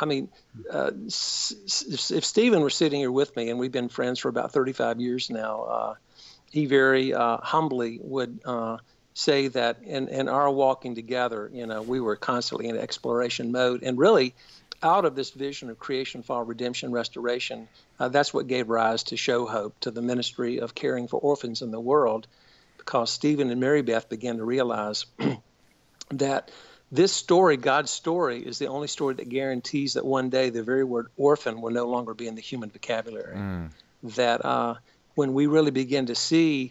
S6: if Stephen were sitting here with me, and we've been friends for about 35 years now, he very humbly would say that in our walking together, we were constantly in exploration mode, and really out of this vision of creation, fall, redemption, restoration, that's what gave rise to Show Hope, to the ministry of caring for orphans in the world, because Stephen and Mary Beth began to realize that this story, God's story, is the only story that guarantees that one day the very word orphan will no longer be in the human vocabulary. That when we really begin to see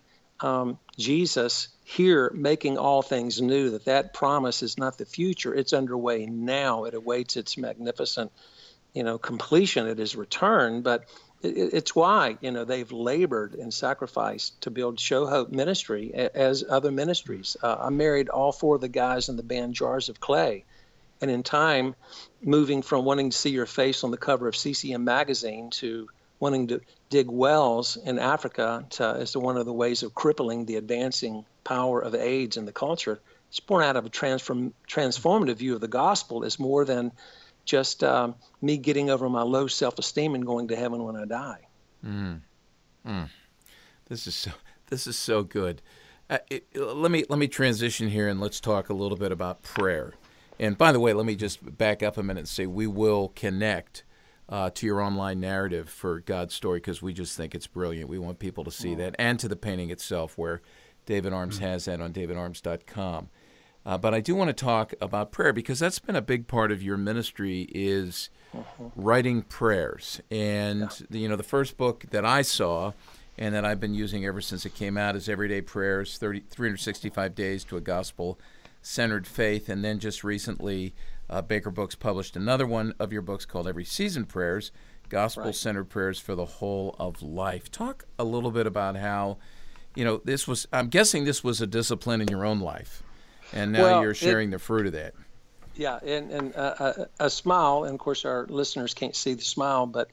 S6: Jesus here making all things new, that promise is not the future, it's underway now. It awaits its magnificent, completion at his return. But it's why, they've labored and sacrificed to build Show Hope ministry as other ministries. I married all 4 of the guys in the band Jars of Clay. And in time, moving from wanting to see your face on the cover of CCM magazine to wanting to dig wells in Africa as to one of the ways of crippling the advancing power of AIDS in the culture, it's born out of a transformative view of the gospel as more than just me getting over my low self-esteem and going to heaven when I die.
S1: This is so good. Let me transition here, and let's talk a little bit about prayer. And by the way, let me just back up a minute and say we will connect to your online narrative for God's story, because we just think it's brilliant. We want people to see that, and to the painting itself, where David Arms has that on davidarms.com. But I do want to talk about prayer, because that's been a big part of your ministry, is writing prayers. And the first book that I saw and that I've been using ever since it came out, is Everyday Prayers, 365 Days to a Gospel-Centered Faith. And then just recently, Baker Books published another one of your books called Every Season Prayers, Gospel-Centered Prayers for the Whole of Life. Talk a little bit about how, this was, I'm guessing this was a discipline in your own life, and now you're sharing the fruit of that.
S6: Yeah, and a smile, and of course our listeners can't see the smile, but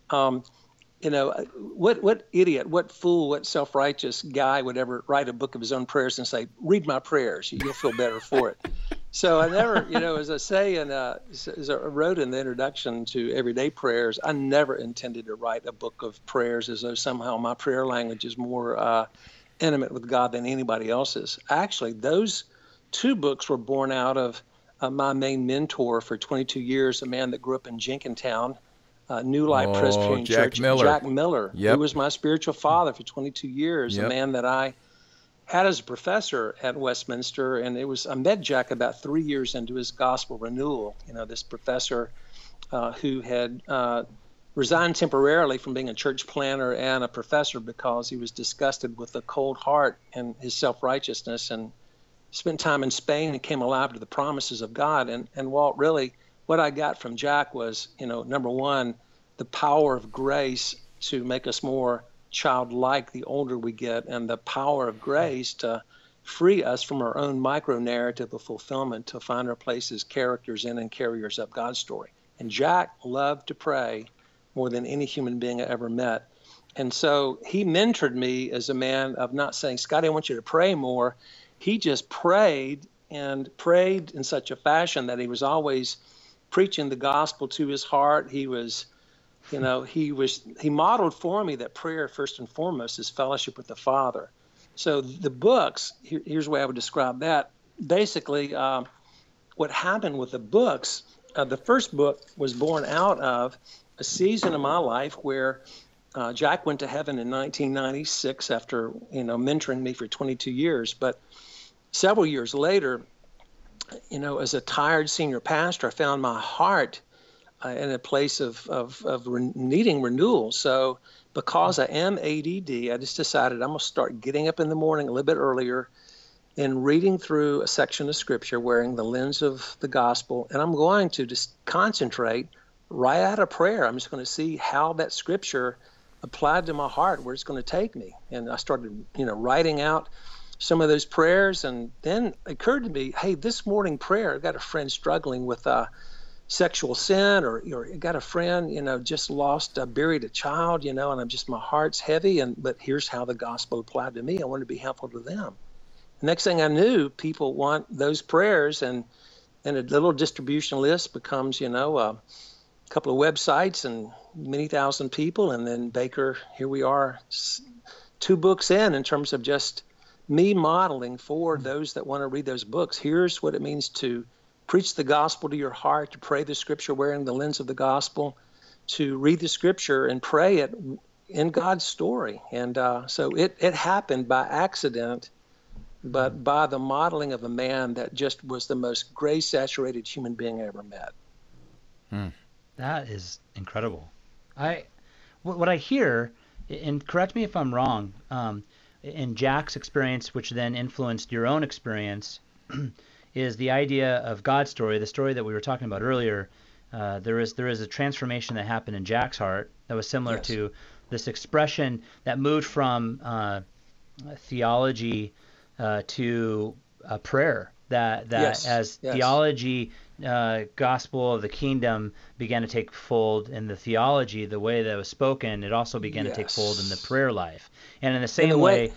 S6: what idiot, what fool, what self-righteous guy would ever write a book of his own prayers and say, read my prayers, you'll feel better for it. So I never, as I say, and as I wrote in the introduction to Everyday Prayers, I never intended to write a book of prayers as though somehow my prayer language is more intimate with God than anybody else's. Actually, those two books were born out of my main mentor for 22 years, a man that grew up in Jenkintown, New Light Presbyterian Church, Jack Miller, who was my spiritual father for 22 years, a man that I had as a professor at Westminster. And I met Jack about 3 years into his gospel renewal. This professor who had resigned temporarily from being a church planner and a professor because he was disgusted with the cold heart and his self-righteousness, and spent time in Spain and came alive to the promises of God. And Walt, really, what I got from Jack was, number one, the power of grace to make us more childlike the older we get, and the power of grace to free us from our own micro-narrative of fulfillment to find our place as characters in and carriers of God's story. And Jack loved to pray more than any human being I ever met. And so he mentored me as a man of not saying, Scotty, I want you to pray more. He just prayed and prayed in such a fashion that he was always preaching the gospel to his heart. He was, he modeled for me that prayer, first and foremost, is fellowship with the Father. So the books, here's the way I would describe that. Basically, what happened with the books, the first book was born out of a season of my life where Jack went to heaven in 1996 after, mentoring me for 22 years. But several years later, as a tired senior pastor, I found my heart in a place of needing renewal. So because I am ADD, I just decided I'm going to start getting up in the morning a little bit earlier and reading through a section of Scripture wearing the lens of the gospel. And I'm going to just concentrate right out of prayer. I'm just going to see how that Scripture applied to my heart, where it's going to take me. And I started, writing out some of those prayers, and then it occurred to me, hey, this morning prayer, I've got a friend struggling with sexual sin, or got a friend, just lost, buried a child, and my heart's heavy, but here's how the gospel applied to me. I want to be helpful to them. The next thing I knew, people want those prayers, and a little distribution list becomes, a couple of websites and many thousand people, and then Baker, here we are, 2 books in terms of just me modeling for those that want to read those books. Here's what it means to preach the gospel to your heart, to pray the Scripture wearing the lens of the gospel, to read the Scripture and pray it in God's story. And so it happened by accident, but by the modeling of a man that just was the most grace-saturated human being I ever met.
S3: That is incredible. What I hear, and correct me if I'm wrong, in Jack's experience, which then influenced your own experience, is the idea of God's story, the story that we were talking about earlier. There is a transformation that happened in Jack's heart that was similar to this expression that moved from theology to prayer. Theology, gospel of the kingdom began to take fold in the theology, the way that was spoken, it also began to take fold in the prayer life. And in the same way,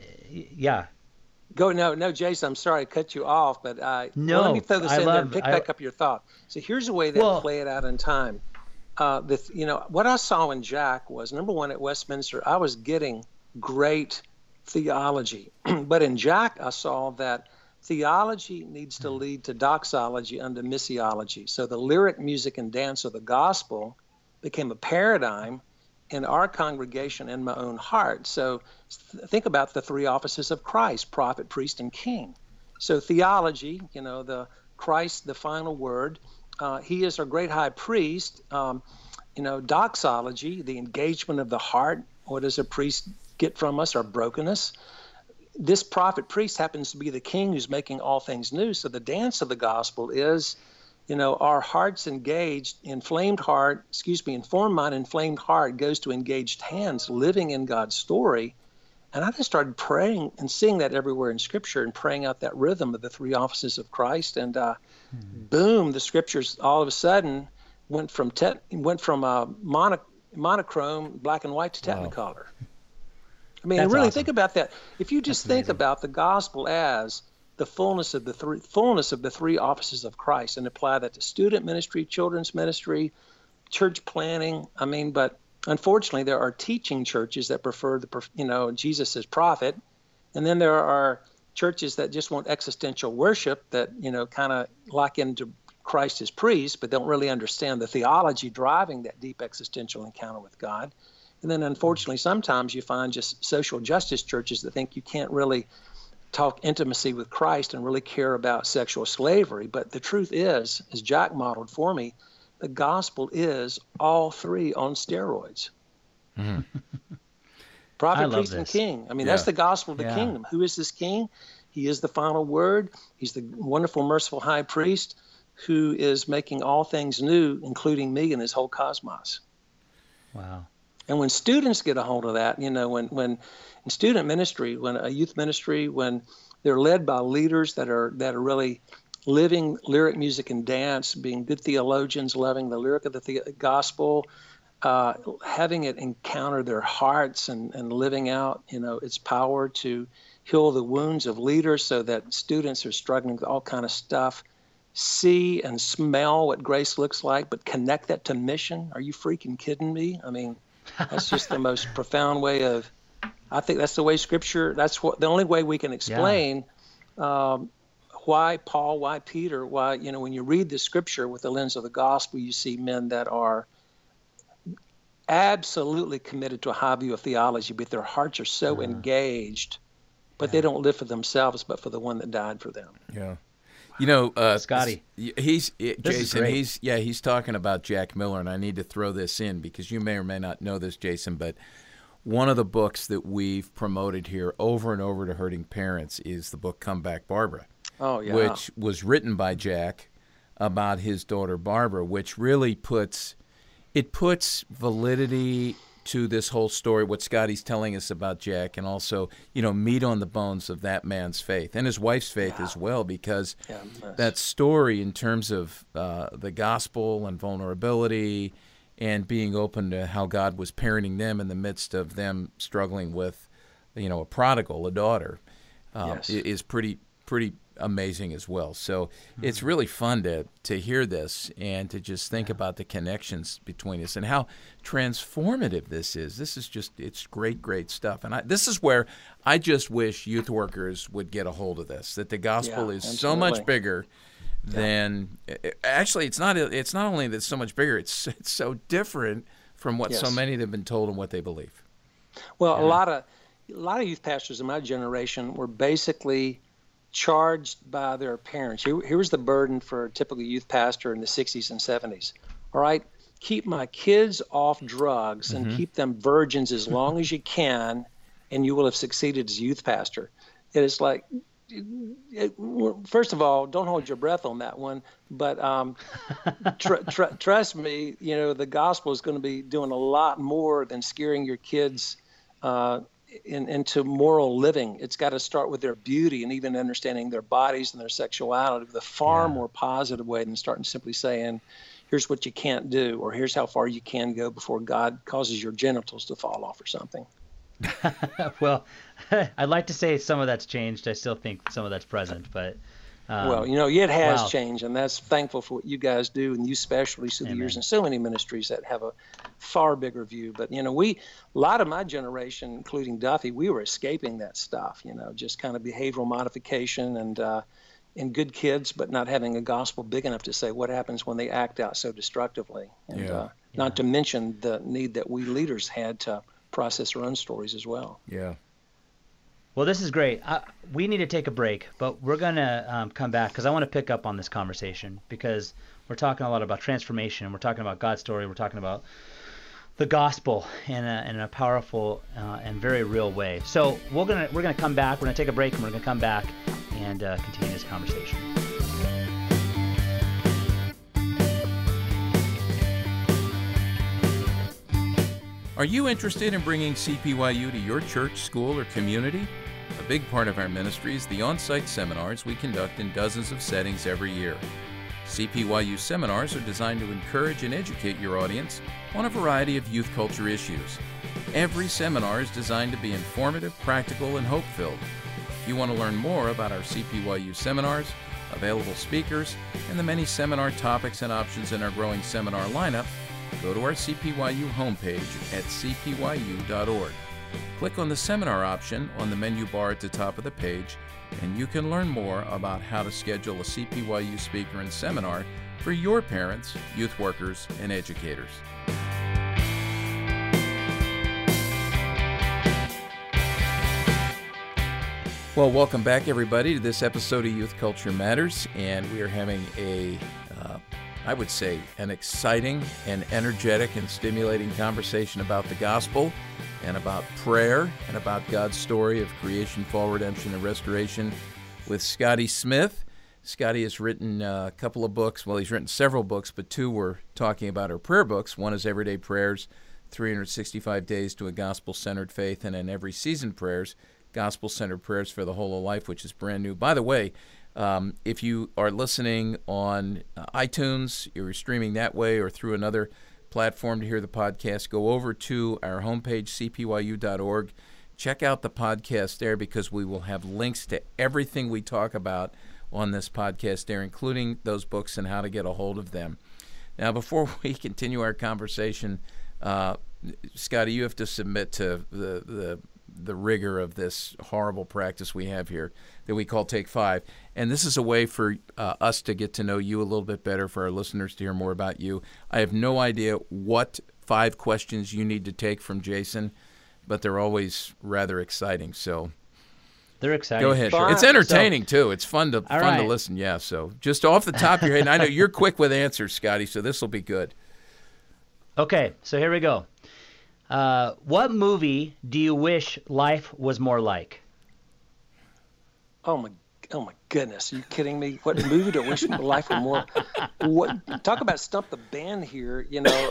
S6: No, Jason, I'm sorry to cut you off, but let me throw this in there and pick back up your thought. So here's a way that played out in time. What I saw in Jack was, number one, at Westminster, I was getting great theology. But in Jack, I saw that theology needs to lead to doxology unto missiology. So the lyric, music, and dance of the gospel became a paradigm in our congregation and my own heart. So think about the 3 offices of Christ: prophet, priest, and king. So theology, the Christ, the final word, he is our great high priest. Doxology, the engagement of the heart. What does a priest get from us, our brokenness. This prophet priest happens to be the king who's making all things new. So the dance of the gospel is, our hearts engaged, informed mind, inflamed heart goes to engaged hands, living in God's story. And I just started praying and seeing that everywhere in Scripture and praying out that rhythm of the three offices of Christ. And boom, the Scriptures all of a sudden went from monochrome, black and white, to Technicolor. I mean, really think about that. If you just think about the gospel as the fullness of the three offices of Christ, and apply that to student ministry, children's ministry, church planning. I mean, but unfortunately, there are teaching churches that prefer Jesus as prophet, and then there are churches that just want existential worship that kind of lock into Christ as priest, but don't really understand the theology driving that deep existential encounter with God. And then, unfortunately, sometimes you find just social justice churches that think you can't really talk intimacy with Christ and really care about sexual slavery. But the truth is, as Jack modeled for me, the gospel is all three on steroids. Mm-hmm. Prophet, priest, and king. I mean, that's the gospel of the kingdom. Who is this king? He is the final word. He's the wonderful, merciful high priest who is making all things new, including me and his whole cosmos.
S3: Wow.
S6: And when students get a hold of that, when in student ministry, when a youth ministry, when they're led by leaders that are really living lyric, music, and dance, being good theologians, loving the lyric of the gospel, having it encounter their hearts and living out, its power to heal the wounds of leaders so that students are struggling with all kind of stuff, see and smell what grace looks like, but connect that to mission. Are you freaking kidding me? I mean, that's just the most profound way of, I think that's the way Scripture, the only way we can explain why Paul, why Peter, why, when you read the Scripture with the lens of the gospel, you see men that are absolutely committed to a high view of theology, but their hearts are so engaged, but they don't live for themselves, but for the one that died for them.
S1: Yeah.
S3: Scotty,
S1: Jason, he's talking about Jack Miller, and I need to throw this in because you may or may not know this, Jason, but one of the books that we've promoted here over and over to hurting parents is the book Come Back, Barbara, which was written by Jack about his daughter Barbara, which really puts validity to this whole story, what Scotty's telling us about Jack, and also, meat on the bones of that man's faith and his wife's faith as well, because that story in terms of the gospel and vulnerability and being open to how God was parenting them in the midst of them struggling with, a prodigal, a daughter, is pretty amazing as well. So it's really fun to hear this and to just think about the connections between us and how transformative this is. This is just, it's great stuff. And this is where I just wish youth workers would get a hold of this, that the gospel is so much bigger than, actually it's not only that it's so much bigger, it's so different from what so many have been told and what they believe.
S6: Well, a lot of youth pastors in my generation were basically charged by their parents. Here was the burden for a typical youth pastor in the 60s and 70s. All right, keep my kids off drugs and keep them virgins as long as you can, and you will have succeeded as a youth pastor. It is like, first of all, don't hold your breath on that one, but trust me, the gospel is going to be doing a lot more than scaring your kids into moral living. It's got to start with their beauty and even understanding their bodies and their sexuality with a far more positive way than starting simply saying, here's what you can't do, or here's how far you can go before God causes your genitals to fall off or something.
S3: Well, I'd like to say some of that's changed. I still think some of that's present, but
S6: it has changed, and that's thankful for what you guys do, and you especially through the years, and so many ministries that have a far bigger view. But a lot of my generation, including Duffy, we were escaping that stuff. Just kind of behavioral modification and good kids, but not having a gospel big enough to say what happens when they act out so destructively, and not to mention the need that we leaders had to process our own stories as well.
S1: Yeah.
S3: Well, this is great. We need to take a break, but we're going to come back because I want to pick up on this conversation because we're talking a lot about transformation. We're talking about God's story. We're talking about the gospel in a powerful and very real way. So we're gonna come back. We're gonna take a break, and we're gonna come back and continue this conversation.
S1: Are you interested in bringing CPYU to your church, school, or community? A big part of our ministry is the on-site seminars we conduct in dozens of settings every year. CPYU seminars are designed to encourage and educate your audience on a variety of youth culture issues. Every seminar is designed to be informative, practical, and hope-filled. If you want to learn more about our CPYU seminars, available speakers, and the many seminar topics and options in our growing seminar lineup, go to our CPYU homepage at cpyu.org. Click on the seminar option on the menu bar at the top of the page, and you can learn more about how to schedule a CPYU speaker and seminar for your parents, youth workers, and educators. Well, welcome back, everybody, to this episode of Youth Culture Matters, and we are having I would say, an exciting and energetic and stimulating conversation about the gospel and about prayer and about God's story of creation, fall, redemption, and restoration with Scotty Smith. Scotty has written a couple of books. Well, he's written several books, but two were talking about our prayer books. One is Everyday Prayers, 365 Days to a Gospel-Centered Faith, and then Every Season Prayers, Gospel-Centered Prayers for the Whole of Life, which is brand new. By the way, if you are listening on iTunes, you're streaming that way or through another platform to hear the podcast, go over to our homepage, cpyu.org. Check out the podcast there because we will have links to everything we talk about on this podcast there, including those books and how to get a hold of them. Now, before we continue our conversation, Scotty, you have to submit to the rigor of this horrible practice we have here that we call Take 5. And this is a way for us to get to know you a little bit better, for our listeners to hear more about you. I have no idea what 5 questions you need to take from Jason, but they're always rather exciting. So
S3: they're exciting.
S1: Go ahead. Sure. It's entertaining, too. It's fun to listen. Yeah, so just off the top of your head, and I know you're quick with answers, Scotty, so this will be good.
S3: Okay, so here we go. What movie do you wish life was more like?
S6: Oh my goodness! Are you kidding me? What movie do I wish life were more? What, talk about stump the band here.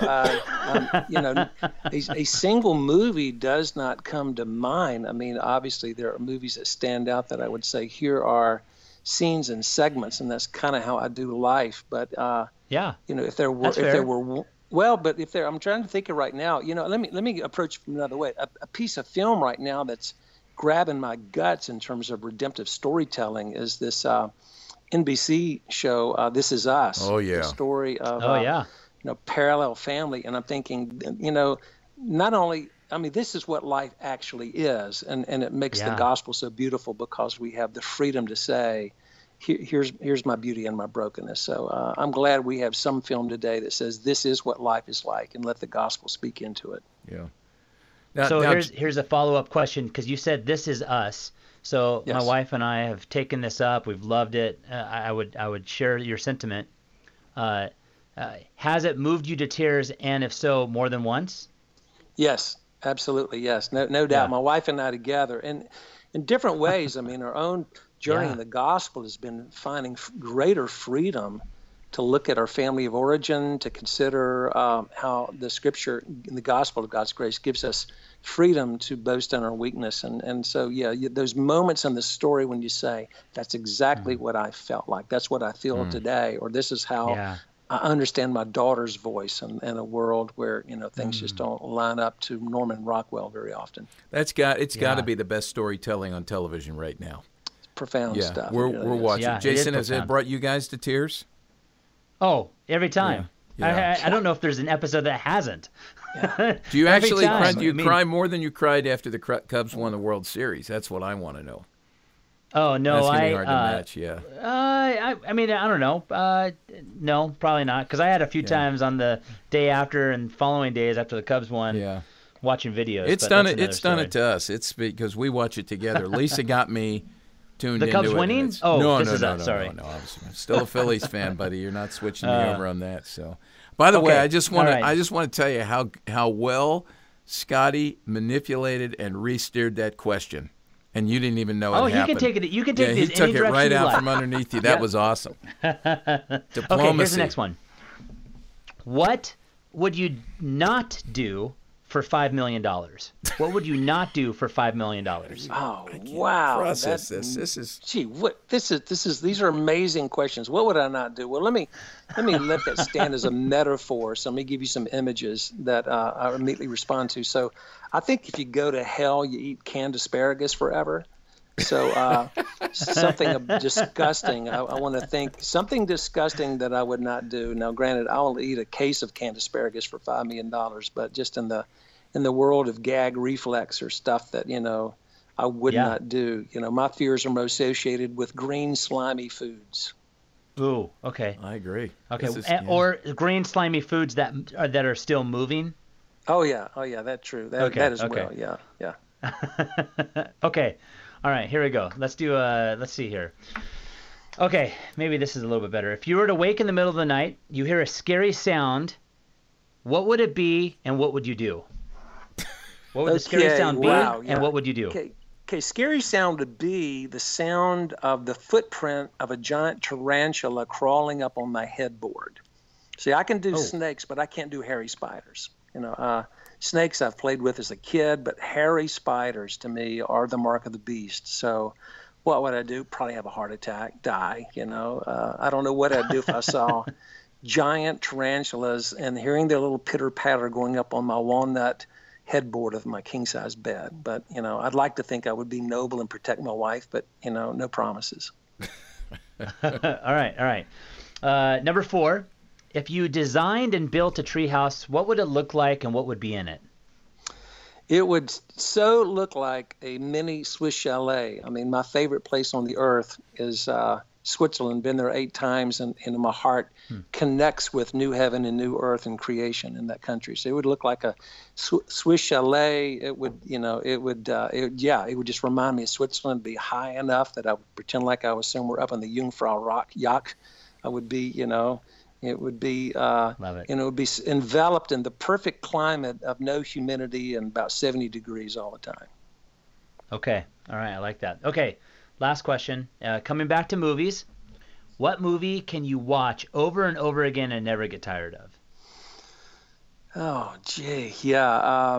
S6: A single movie does not come to mind. I mean, obviously there are movies that stand out that I would say here are scenes and segments, and that's kind of how I do life. But if there were. Well, but I'm trying to think of right now, let me approach from another way. A piece of film right now that's grabbing my guts in terms of redemptive storytelling is this NBC show, This Is Us.
S1: Oh, yeah.
S6: The story of parallel family. And I'm thinking, not only, this is what life actually is. And it makes the gospel so beautiful because we have the freedom to say, here's my beauty and my brokenness. So I'm glad we have some film today that says this is what life is like, and let the gospel speak into it.
S1: Yeah.
S3: Here's a follow-up question, because you said This Is Us. So yes. My wife and I have taken this up. We've loved it. I would share your sentiment. Has it moved you to tears, and if so, more than once?
S6: Yes, absolutely. Yes, no doubt. Yeah. My wife and I together, and in different ways. Our own journey in the gospel has been finding greater freedom to look at our family of origin, to consider how the scripture in the gospel of God's grace gives us freedom to boast in our weakness. And so, those moments in the story when you say, that's exactly what I felt like, that's what I feel today, or this is how I understand my daughter's voice in a world where, things just don't line up to Norman Rockwell very often.
S1: It's got to be the best storytelling on television right now.
S6: Profound stuff.
S1: We're watching. Yeah, Jason, has it brought you guys to tears?
S3: Oh, every time. Yeah. I don't know if there's an episode that hasn't.
S1: Yeah. Do you actually cry? Do you cry more than you cried after the Cubs won the World Series? That's what I want to know.
S3: Oh no,
S1: that's gonna be hard to match. Yeah.
S3: I don't know. No, probably not. Because I had a few times on the day after and following days after the Cubs won.
S1: Yeah.
S3: Watching videos.
S1: It's done it to us. It's because we watch it together. Lisa got me tuned into it.
S3: The Cubs winning? Oh,
S1: no, sorry. No. I'm still a Phillies fan, buddy. You're not switching me over on that. So, By the way, I just want to tell you how well Scotty manipulated and re-steered that question, and you didn't even know it happened.
S3: Oh, you can take this
S1: he took it right out from underneath you. That was awesome. Diplomacy.
S3: Okay, here's the next one. What would you not do for $5 million? What would you not do for $5 million?
S6: Oh, wow!
S1: Process this. This is.
S6: Gee, what? This is. These are amazing questions. What would I not do? Well, let me let that stand as a metaphor. So let me give you some images that I immediately respond to. So, I think if you go to hell, you eat canned asparagus forever. So something disgusting. I want to think something disgusting that I would not do. Now, granted, I will eat a case of canned asparagus for $5 million, but just in the world of gag reflex or stuff that I would not do. My fears are more associated with green slimy foods.
S3: Ooh, okay.
S1: I agree.
S3: Okay, or green slimy foods that are still moving.
S6: Oh yeah, that's true. That as well. Yeah.
S3: Okay. All right, here we go. Let's see here. Okay, maybe this is a little bit better. If you were to wake in the middle of the night, you hear a scary sound, what would it be and what would you do? What would the scary sound be and what would you do?
S6: Okay, scary sound would be the sound of the footprint of a giant tarantula crawling up on my headboard. See, I can do snakes, but I can't do hairy spiders. Snakes I've played with as a kid, but hairy spiders to me are the mark of the beast. So what would I do? Probably have a heart attack, die, I don't know what I'd do if I saw giant tarantulas and hearing their little pitter-patter going up on my walnut headboard of my king-size bed. But, I'd like to think I would be noble and protect my wife, but, no promises.
S3: All right. Number 4. If you designed and built a treehouse, what would it look like and what would be in it?
S6: It would so look like a mini Swiss chalet. I mean, my favorite place on the earth is Switzerland. Been there 8 times, and my heart connects with new heaven and new earth and creation in that country. So it would look like a Swiss chalet. It would, it would just remind me of Switzerland. Be high enough that I would pretend like I was somewhere up on the Jungfrau Rock. I would be, It would be, it would be enveloped in the perfect climate of no humidity and about 70 degrees all the time.
S3: Okay. All right. I like that. Okay. Last question. Coming back to movies, what movie can you watch over and over again and never get tired of?
S6: Oh, gee. Yeah.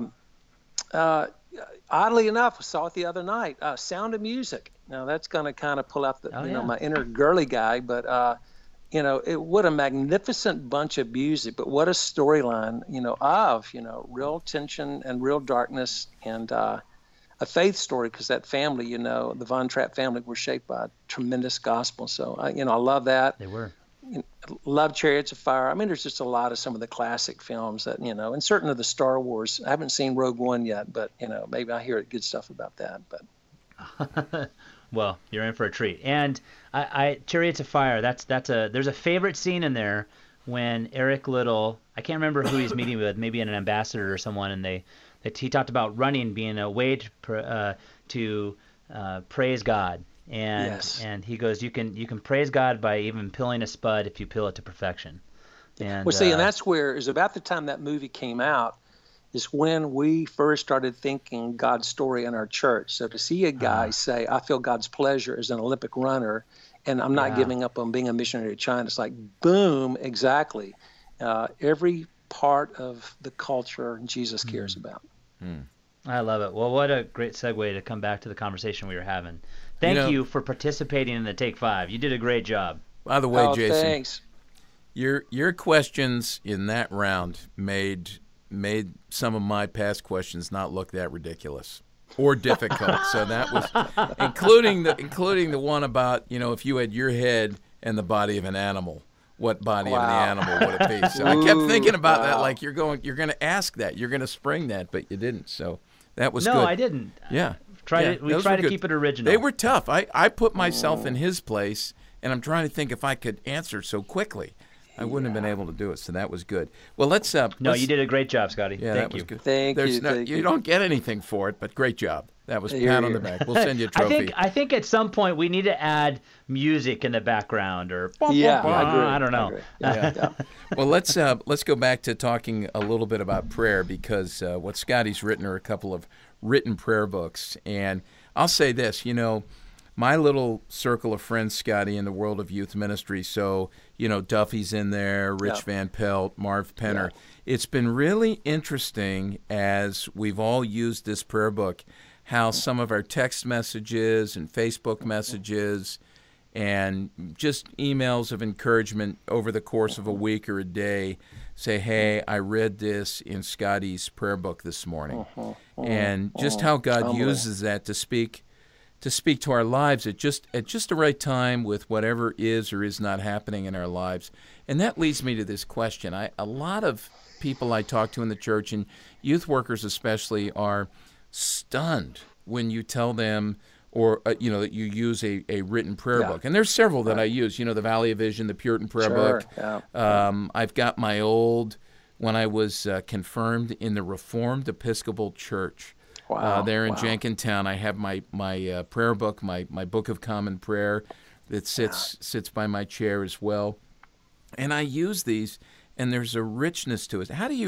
S6: Oddly enough, I saw it the other night. Sound of Music. Now, that's going to kind of pull out my inner girly guy, but what a magnificent bunch of music, but what a storyline, of real tension and real darkness and a faith story, because that family, the Von Trapp family, were shaped by a tremendous gospel. So, I love that.
S3: They were.
S6: Love Chariots of Fire. I mean, there's just a lot of some of the classic films that, and certain of the Star Wars. I haven't seen Rogue One yet, but, maybe I hear good stuff about that. But
S3: Well, you're in for a treat. And I Chariots of Fire, there's a favorite scene in there when Eric Liddell, I can't remember who he's meeting with, maybe an ambassador or someone, and he talked about running being a way to praise God. And he goes, you can praise God by even peeling a spud if you peel it to perfection. And
S6: and that's where it was about the time that movie came out. Is when we first started thinking God's story in our church. So to see a guy say, I feel God's pleasure as an Olympic runner, and I'm not giving up on being a missionary to China, it's like, boom, exactly. Every part of the culture Jesus cares about.
S3: I love it. Well, what a great segue to come back to the conversation we were having. Thank you for participating in the Take 5. You did a great job.
S1: By the way, Jason,
S6: thanks.
S1: Your questions in that round made some of my past questions not look that ridiculous or difficult. So that was including the one about, if you had your head and the body of an animal, what body of the animal would it be? So I kept thinking about that, like you're going to ask that, you're going to spring that, but you didn't. So that was good.
S3: No, I didn't.
S1: Yeah.
S3: We try to keep it original.
S1: They were tough. I put myself in his place, and I'm trying to think if I could answer so quickly. I wouldn't have been able to do it, so that was good. Well, let's.
S3: You did a great job, Scotty.
S1: Yeah,
S3: Thank
S1: you.
S3: Was good.
S6: Thank you.
S1: You don't get anything for it, but great job. That was pat on the back. We'll send you a trophy.
S3: I think at some point we need to add music in the background, or
S6: I
S3: don't know.
S1: Yeah. Well, let's go back to talking a little bit about prayer, because what Scotty's written are a couple of written prayer books. And I'll say this, my little circle of friends, Scotty, in the world of youth ministry, so, Duffy's in there, Rich Van Pelt, Marv Penner. Yeah. It's been really interesting as we've all used this prayer book, how some of our text messages and Facebook messages and just emails of encouragement over the course of a week or a day say, hey, I read this in Scotty's prayer book this morning. And just how God uses that to speak to our lives at just the right time with whatever is or is not happening in our lives. And that leads me to this question. A lot of people I talk to in the church, and youth workers especially, are stunned when you tell them, or that you use a written prayer book. And there's several that I use. The Valley of Vision, the Puritan Prayer Book. Yeah. I've got my old, when I was confirmed in the Reformed Episcopal Church. There in Jenkintown, I have my prayer book, my Book of Common Prayer that sits by my chair as well. And I use these, and there's a richness to it.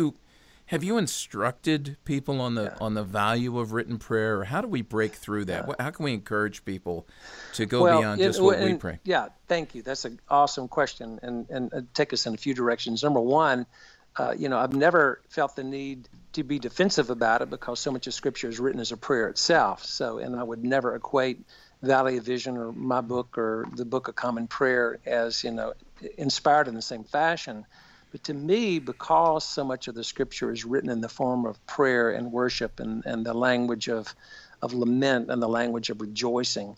S1: Have you instructed people on the value of written prayer, or how do we break through that? How can we encourage people to go beyond just what we pray?
S6: Yeah, thank you. That's an awesome question, and take us in a few directions. Number one, I've never felt the need to be defensive about it, because so much of Scripture is written as a prayer itself. So, and I would never equate Valley of Vision or my book or the Book of Common Prayer as, inspired in the same fashion. But to me, because so much of the Scripture is written in the form of prayer and worship and the language of lament and the language of rejoicing,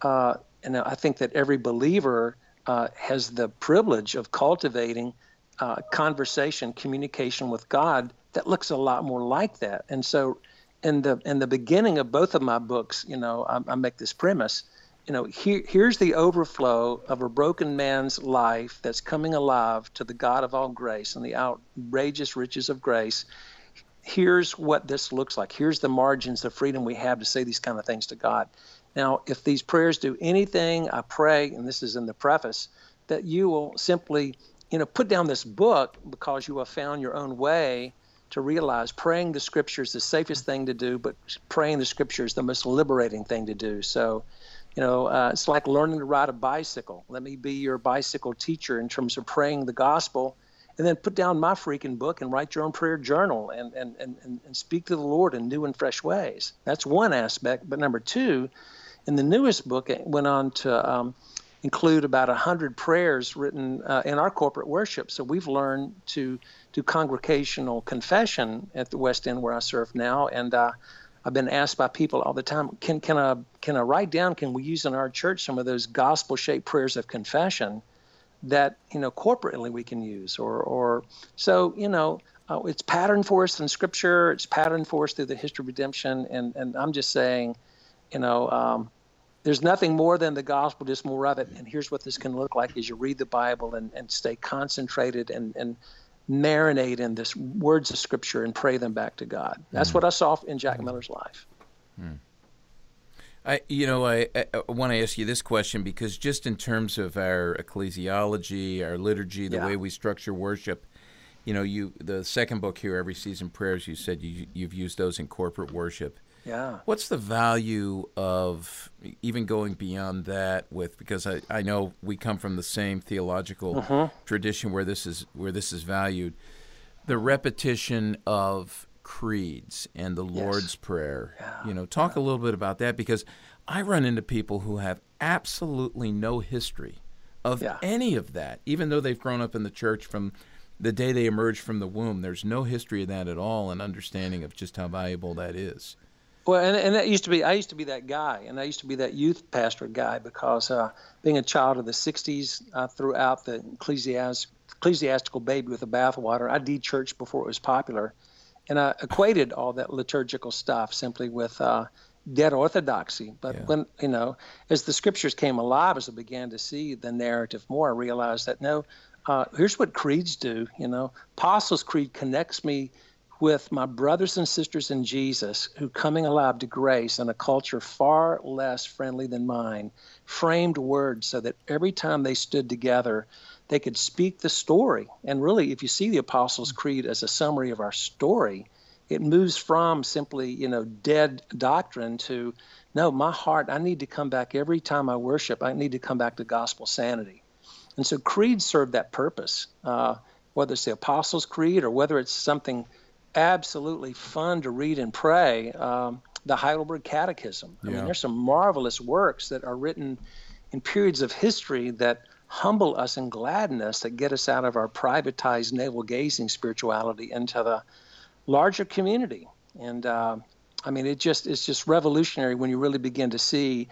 S6: and I think that every believer has the privilege of cultivating conversation, communication with God that looks a lot more like that. And so in the beginning of both of my books, I make this premise. Here's the overflow of a broken man's life that's coming alive to the God of all grace and the outrageous riches of grace. Here's what this looks like. Here's the margins of freedom we have to say these kind of things to God. Now, if these prayers do anything, I pray, and this is in the preface, that you will simply, put down this book, because you have found your own way to realize praying the Scripture is the safest thing to do, but praying the Scripture is the most liberating thing to do. So, it's like learning to ride a bicycle. Let me be your bicycle teacher in terms of praying the gospel, and then put down my freaking book and write your own prayer journal and speak to the Lord in new and fresh ways. That's one aspect. But number two, in the newest book, it went on to include about 100 prayers written in our corporate worship. So we've learned to do congregational confession at the West End where I serve now, and I've been asked by people all the time, can I write down, can we use in our church some of those gospel-shaped prayers of confession that, corporately we can use? It's patterned for us in Scripture, it's patterned for us through the history of redemption, and I'm just saying, there's nothing more than the gospel, just more of it. And here's what this can look like as you read the Bible and stay concentrated and marinate in this words of Scripture and pray them back to God. That's what I saw in Jack Miller's life.
S1: I want to ask you this question, because just in terms of our ecclesiology, our liturgy, the way we structure worship, the second book here, Every Season Prayers, you said you've used those in corporate worship.
S6: Yeah.
S1: What's the value of even going beyond that because I know we come from the same theological tradition where this is valued, the repetition of creeds and the Lord's Prayer. Yeah. Talk a little bit about that, because I run into people who have absolutely no history of any of that, even though they've grown up in the church from the day they emerged from the womb. There's no history of that at all, and understanding of just how valuable that is.
S6: Well, and I used to be that guy, and I used to be that youth pastor guy, because being a child of the 60s, I threw out the ecclesiastical baby with the bathwater. I de-churched before it was popular, and I equated all that liturgical stuff simply with dead orthodoxy. But when, as the Scriptures came alive, as I began to see the narrative more, I realized that here's what creeds do. Apostles' Creed connects me with my brothers and sisters in Jesus who, coming alive to grace in a culture far less friendly than mine, framed words so that every time they stood together, they could speak the story. And really, if you see the Apostles' Creed as a summary of our story, it moves from simply, dead doctrine to, no, my heart, I need to come back every time I worship. I need to come back to gospel sanity. And so creeds serve that purpose, whether it's the Apostles' Creed or whether it's something absolutely fun to read and pray, the Heidelberg Catechism. I mean, there's some marvelous works that are written in periods of history that humble us and gladden us, that get us out of our privatized navel-gazing spirituality into the larger community. And it's just revolutionary when you really begin to see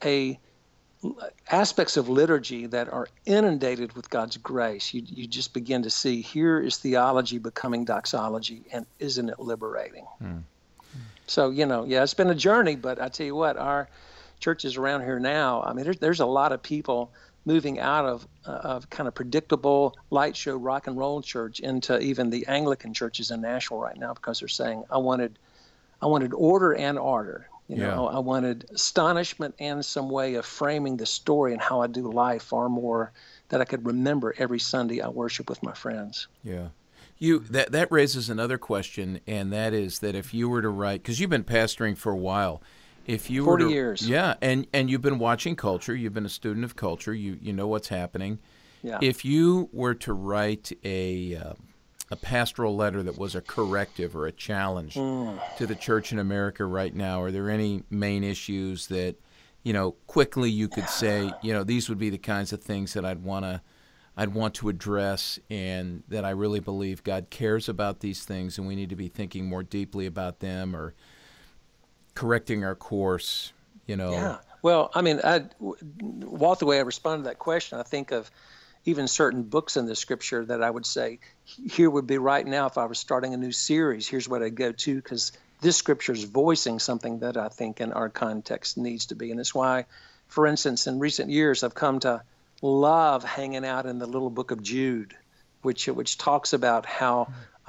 S6: aspects of liturgy that are inundated with God's grace. You just begin to see, here is theology becoming doxology, and isn't it liberating? So, it's been a journey, but I tell you what, our churches around here now, I mean, there's a lot of people moving out of kind of predictable light show rock and roll church into even the Anglican churches in Nashville right now, because they're saying, I wanted order and ardor. I wanted astonishment and some way of framing the story and how I do life far more that I could remember every Sunday I worship with my friends.
S1: Yeah. That raises another question, and that is that if you were to write, because you've been pastoring for a while, if you
S6: 40
S1: were to,
S6: years.
S1: Yeah, and you've been watching culture, you've been a student of culture, you know what's happening.
S6: Yeah.
S1: If you were to write a pastoral letter that was a corrective or a challenge to the church in America right now, are there any main issues that, quickly you could say, these would be the kinds of things that I'd want to address, and that I really believe God cares about these things and we need to be thinking more deeply about them, or correcting our course,
S6: Yeah. Well, Walt, the way I respond to that question, I think of even certain books in the Scripture that I would say, here would be right now if I was starting a new series, here's what I'd go to, because this Scripture is voicing something that I think in our context needs to be. And it's why, for instance, in recent years, I've come to love hanging out in the little book of Jude, which talks about how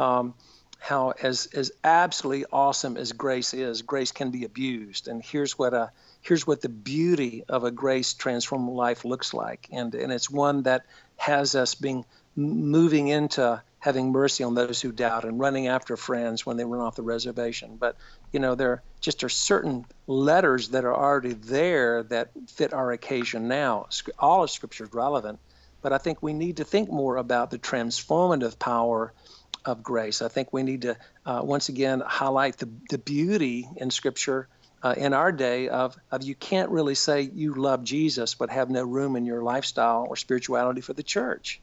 S6: as absolutely awesome as grace is, grace can be abused. And here's what the beauty of a grace-transformed life looks like. And it's one that has us moving into having mercy on those who doubt and running after friends when they run off the reservation. But, there just are certain letters that are already there that fit our occasion now. All of Scripture is relevant, but I think we need to think more about the transformative power of grace. I think we need to, once again, highlight the beauty in Scripture in our day of you can't really say you love Jesus but have no room in your lifestyle or spirituality for the church.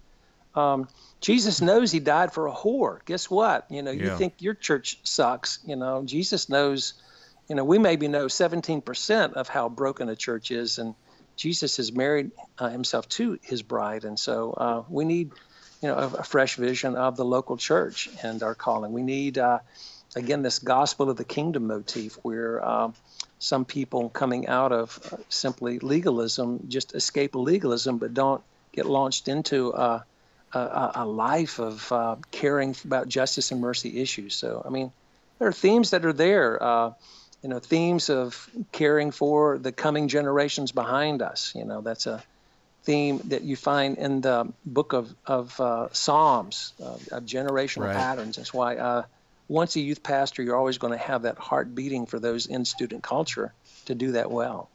S6: Jesus knows he died for a whore. Guess what? You think your church sucks. Jesus knows, we maybe know 17% of how broken a church is, and Jesus has married himself to his bride. And so we need, a fresh vision of the local church and our calling. We need, again, this gospel of the kingdom motif where some people coming out of simply legalism just escape legalism, but don't get launched into a life of caring about justice and mercy issues. So, there are themes that are there, themes of caring for the coming generations behind us. That's a theme that you find in the book of Psalms, of generational patterns. That's why once a youth pastor, you're always going to have that heart beating for those in student culture to do that well.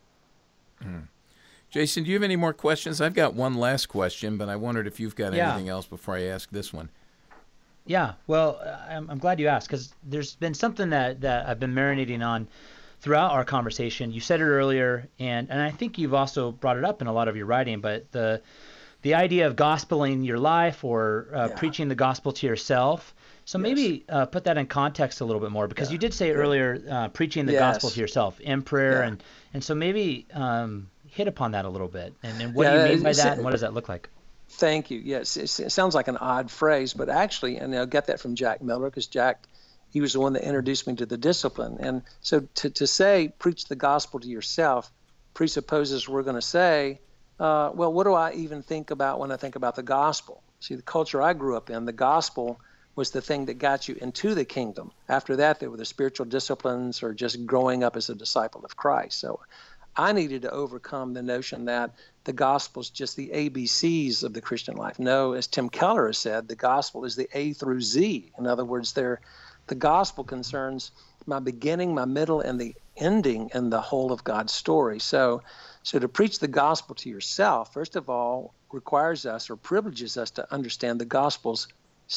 S1: Jason, do you have any more questions? I've got one last question, but I wondered if you've got anything else before I ask this one.
S3: Yeah, well, I'm glad you asked, because there's been something that I've been marinating on throughout our conversation. You said it earlier, and I think you've also brought it up in a lot of your writing, but the idea of gospeling your life or preaching the gospel to yourself. So maybe put that in context a little bit more, because you did say earlier preaching the gospel to yourself in prayer, and so maybe hit upon that a little bit. And what do you mean by that, and what does that look like?
S6: Thank you. Yes, it sounds like an odd phrase, but actually, and I'll get that from Jack Miller, because Jack, he was the one that introduced me to the discipline. And so to say preach the gospel to yourself presupposes we're going to say, well, what do I even think about when I think about the gospel? See, the culture I grew up in, the gospel was the thing that got you into the kingdom. After that, there were the spiritual disciplines or just growing up as a disciple of Christ. So I needed to overcome the notion that the gospel is just the ABCs of the Christian life. No, as Tim Keller has said, the gospel is the A through Z. In other words, the gospel concerns my beginning, my middle, and the ending in the whole of God's story. So to preach the gospel to yourself, first of all, requires us or privileges us to understand the gospel's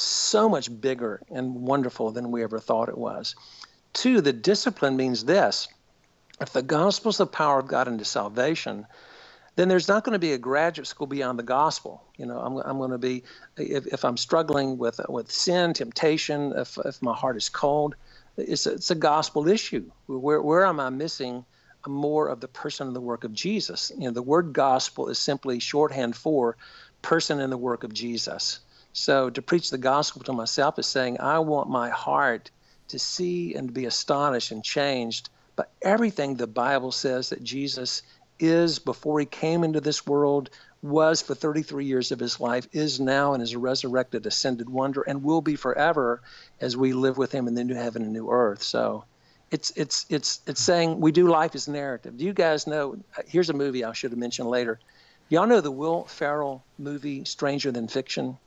S6: so much bigger and wonderful than we ever thought it was. 2, the discipline means this. If the gospel is the power of God into salvation, then there's not going to be a graduate school beyond the gospel. I'm going to be, if I'm struggling with sin, temptation, if my heart is cold, it's a gospel issue. Where am I missing more of the person and the work of Jesus? The word gospel is simply shorthand for person and the work of Jesus. So to preach the gospel to myself is saying, I want my heart to see and to be astonished and changed by everything the Bible says that Jesus is before he came into this world, was for 33 years of his life, is now, and is a resurrected, ascended wonder, and will be forever as we live with him in the new heaven and new earth. So it's saying we do life as narrative. Do you guys know, here's a movie I should have mentioned later. Y'all know the Will Ferrell movie, Stranger Than Fiction?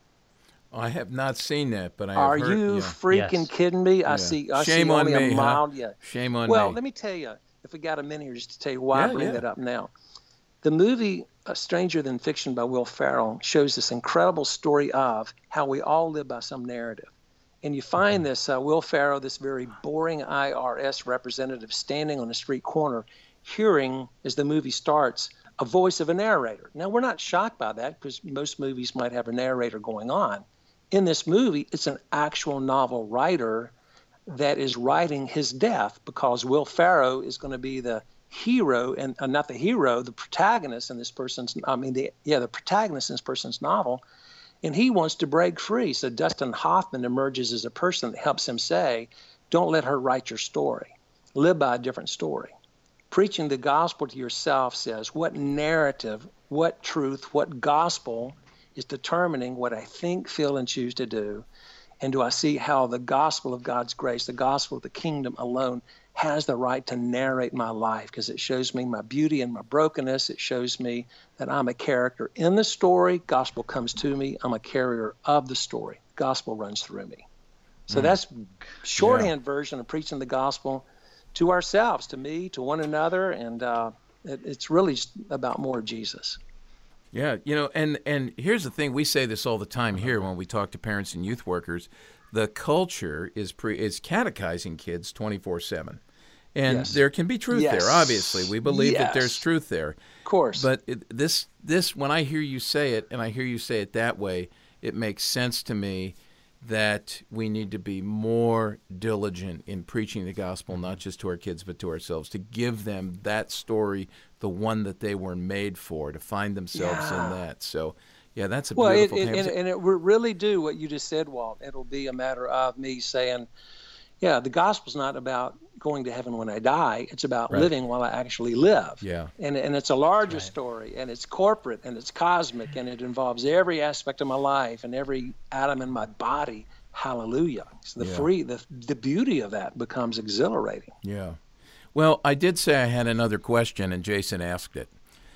S1: I have not seen that, but I
S6: have
S1: heard.
S6: Are you freaking kidding me? I see only a mild. Yeah.
S1: Shame on me.
S6: Well, let me tell you, if we got a minute here, just to tell you why I bring that up now. The movie Stranger Than Fiction by Will Ferrell shows this incredible story of how we all live by some narrative. And you find this Will Ferrell, this very boring IRS representative, standing on a street corner, hearing, as the movie starts, a voice of a narrator. Now, we're not shocked by that because most movies might have a narrator going on. In this movie, it's an actual novel writer that is writing his death, because Will Ferrell is going to be the hero, and not the hero, the protagonist in this person's, the protagonist in this person's novel, and he wants to break free. So Dustin Hoffman emerges as a person that helps him say, don't let her write your story. Live by a different story. Preaching the gospel to yourself says, what narrative, what truth, what gospel is determining what I think, feel, and choose to do? And do I see how the gospel of God's grace, the gospel of the kingdom alone, has the right to narrate my life? Because it shows me my beauty and my brokenness. It shows me that I'm a character in the story. Gospel comes to me. I'm a carrier of the story. Gospel runs through me. So that's shorthand version of preaching the gospel to ourselves, to me, to one another. And it's really about more of Jesus.
S1: Yeah, and here's the thing. We say this all the time here when we talk to parents and youth workers. The culture is catechizing kids 24/7. And there can be truth there, obviously. We believe that there's truth there.
S6: Of course.
S1: But this, when I hear you say it, and I hear you say it that way, it makes sense to me that we need to be more diligent in preaching the gospel, not just to our kids, but to ourselves, to give them that story, the one that they were made for, to find themselves in that. So, that's a beautiful thing.
S6: And it will really do what you just said, Walt. It'll be a matter of me saying, the gospel's not about going to heaven when I die. It's about living while I actually live.
S1: Yeah.
S6: And it's a larger story, and it's corporate, and it's cosmic, and it involves every aspect of my life and every atom in my body. Hallelujah. So the beauty of that becomes exhilarating.
S1: Yeah. Well, I did say I had another question, and Jason asked it.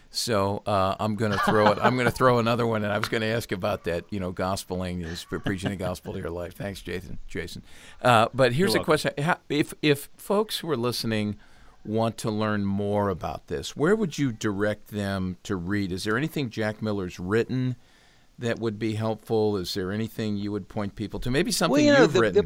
S1: So I'm going to throw it. I'm going to throw another one, and I was going to ask about that. Gospeling is for preaching the gospel to your life. Thanks, Jason. But here's a question: if folks who are listening want to learn more about this, where would you direct them to read? Is there anything Jack Miller's written that would be helpful? Is there anything you would point people to? Maybe something you've written.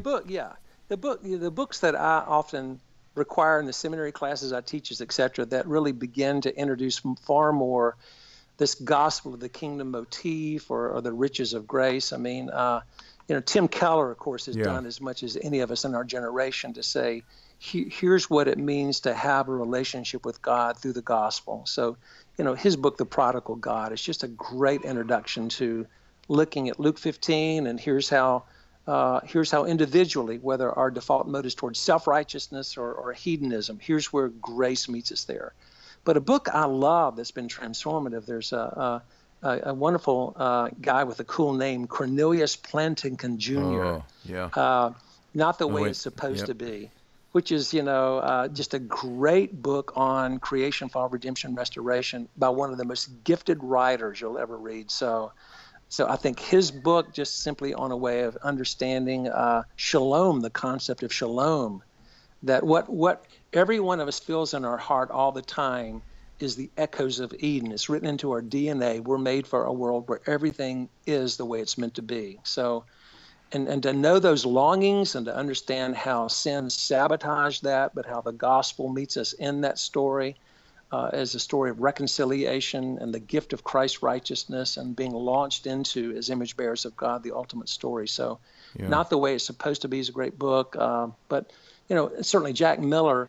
S6: The books that I often require in the seminary classes I teach, etc., that really begin to introduce far more this gospel of the kingdom motif or the riches of grace. I mean, Tim Keller, of course, has done as much as any of us in our generation to say, here's what it means to have a relationship with God through the gospel. So, his book, The Prodigal God, is just a great introduction to looking at Luke 15, and here's how individually, whether our default mode is towards self-righteousness or hedonism, here's where grace meets us there. But a book I love that's been transformative, there's a wonderful guy with a cool name, Cornelius Plantinga Jr.
S1: Oh, yeah.
S6: Not the Way It's Supposed to Be, which is, just a great book on creation, fall, redemption, restoration by one of the most gifted writers you'll ever read. So I think his book, just simply on a way of understanding shalom, the concept of shalom, that what every one of us feels in our heart all the time is the echoes of Eden. It's written into our DNA. We're made for a world where everything is the way it's meant to be. So, and to know those longings and to understand how sin sabotaged that, but how the gospel meets us in that story as a story of reconciliation and the gift of Christ's righteousness and being launched into, as image bearers of God, the ultimate story. So Not the Way It's Supposed to Be is a great book, but certainly Jack Miller,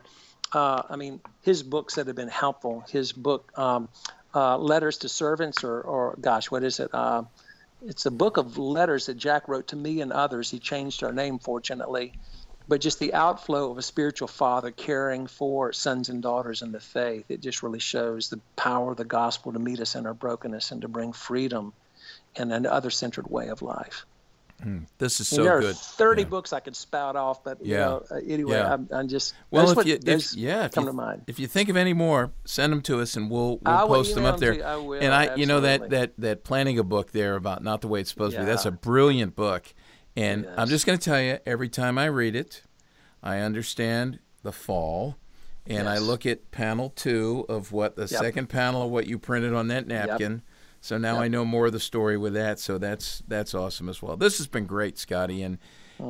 S6: his books that have been helpful, his book, Letters to Servants, or what is it? It's a book of letters that Jack wrote to me and others. He changed our name, fortunately. But just the outflow of a spiritual father caring for sons and daughters in the faith, it just really shows the power of the gospel to meet us in our brokenness and to bring freedom and an other-centered way of life.
S1: This is so
S6: there
S1: good.
S6: There are 30 books I could spout off, but anyway, I'm just
S1: come
S6: to mind.
S1: If you think of any more, send them to us and we'll post them up there.
S6: I will,
S1: and
S6: absolutely.
S1: that planning a book there about Not the Way It's Supposed to Be. That's a brilliant book. And I'm just going to tell you, every time I read it, I understand the fall, and I look at panel 2 of the second panel of what you printed on that napkin. Yep. So now I know more of the story with that. So that's awesome as well. This has been great, Scotty. And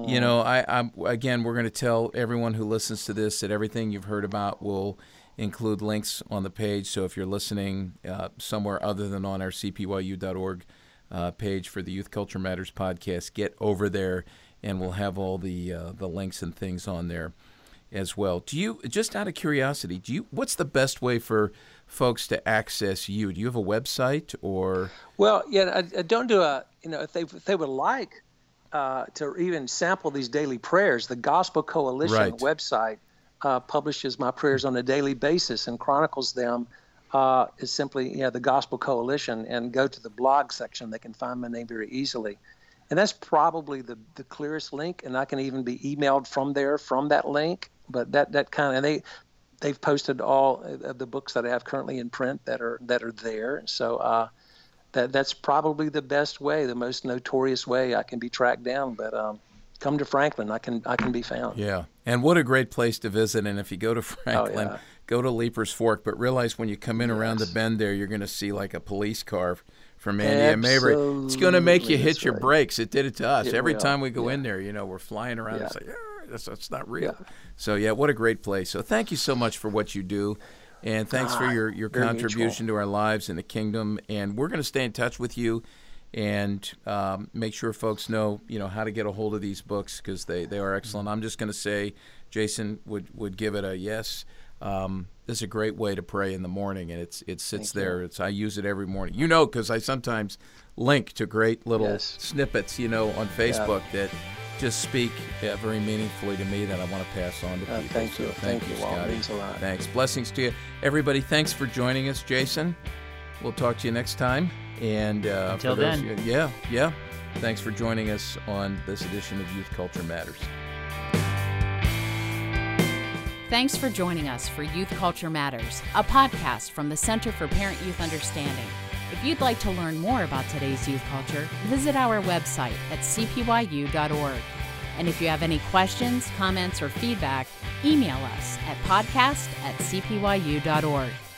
S1: I'm again, we're going to tell everyone who listens to this that everything you've heard about will include links on the page. So if you're listening somewhere other than on our cpyu.org page for the Youth Culture Matters podcast, get over there, and we'll have all the links and things on there as well. Do you, just out of curiosity, what's the best way for folks to access you? Do you have a website or?
S6: Well, I don't do if they would like to even sample these daily prayers, the Gospel Coalition website publishes my prayers on a daily basis and chronicles them. Is simply the Gospel Coalition, and go to the blog section. They can find my name very easily. And that's probably the clearest link, and I can even be emailed from that link. But that kind of, they've posted all of the books that I have currently in print that are there. So that's probably the best way, the most notorious way I can be tracked down. But come to Franklin, I can be found.
S1: Yeah, and what a great place to visit. And if you go to Franklin, go to Leaper's Fork, but realize when you come in around the bend there, you're going to see like a police car from Andy and Mabry. It's going to make you hit your brakes. It did it to us. Every time we go in there, we're flying around. It's like, that's not real. So, what a great place. So thank you so much for what you do. And thanks for your contribution to our lives in the kingdom. And we're going to stay in touch with you and make sure folks know, how to get a hold of these books, because they are excellent. I'm just going to say Jason would give it a yes. This is a great way to pray in the morning, and it sits there. I use it every morning. Because I sometimes link to great little snippets, on Facebook that just speak very meaningfully to me that I want to pass on to people.
S6: Thank you. Thank you, Scotty. It means a lot.
S1: Thanks. Blessings to you. Everybody, thanks for joining us, Jason. We'll talk to you next time. And
S3: until then.
S1: Thanks for joining us on this edition of Youth Culture Matters.
S2: Thanks for joining us for Youth Culture Matters, a podcast from the Center for Parent-Youth Understanding. If you'd like to learn more about today's youth culture, visit our website at cpyu.org. And if you have any questions, comments, or feedback, email us at podcast@cpyu.org.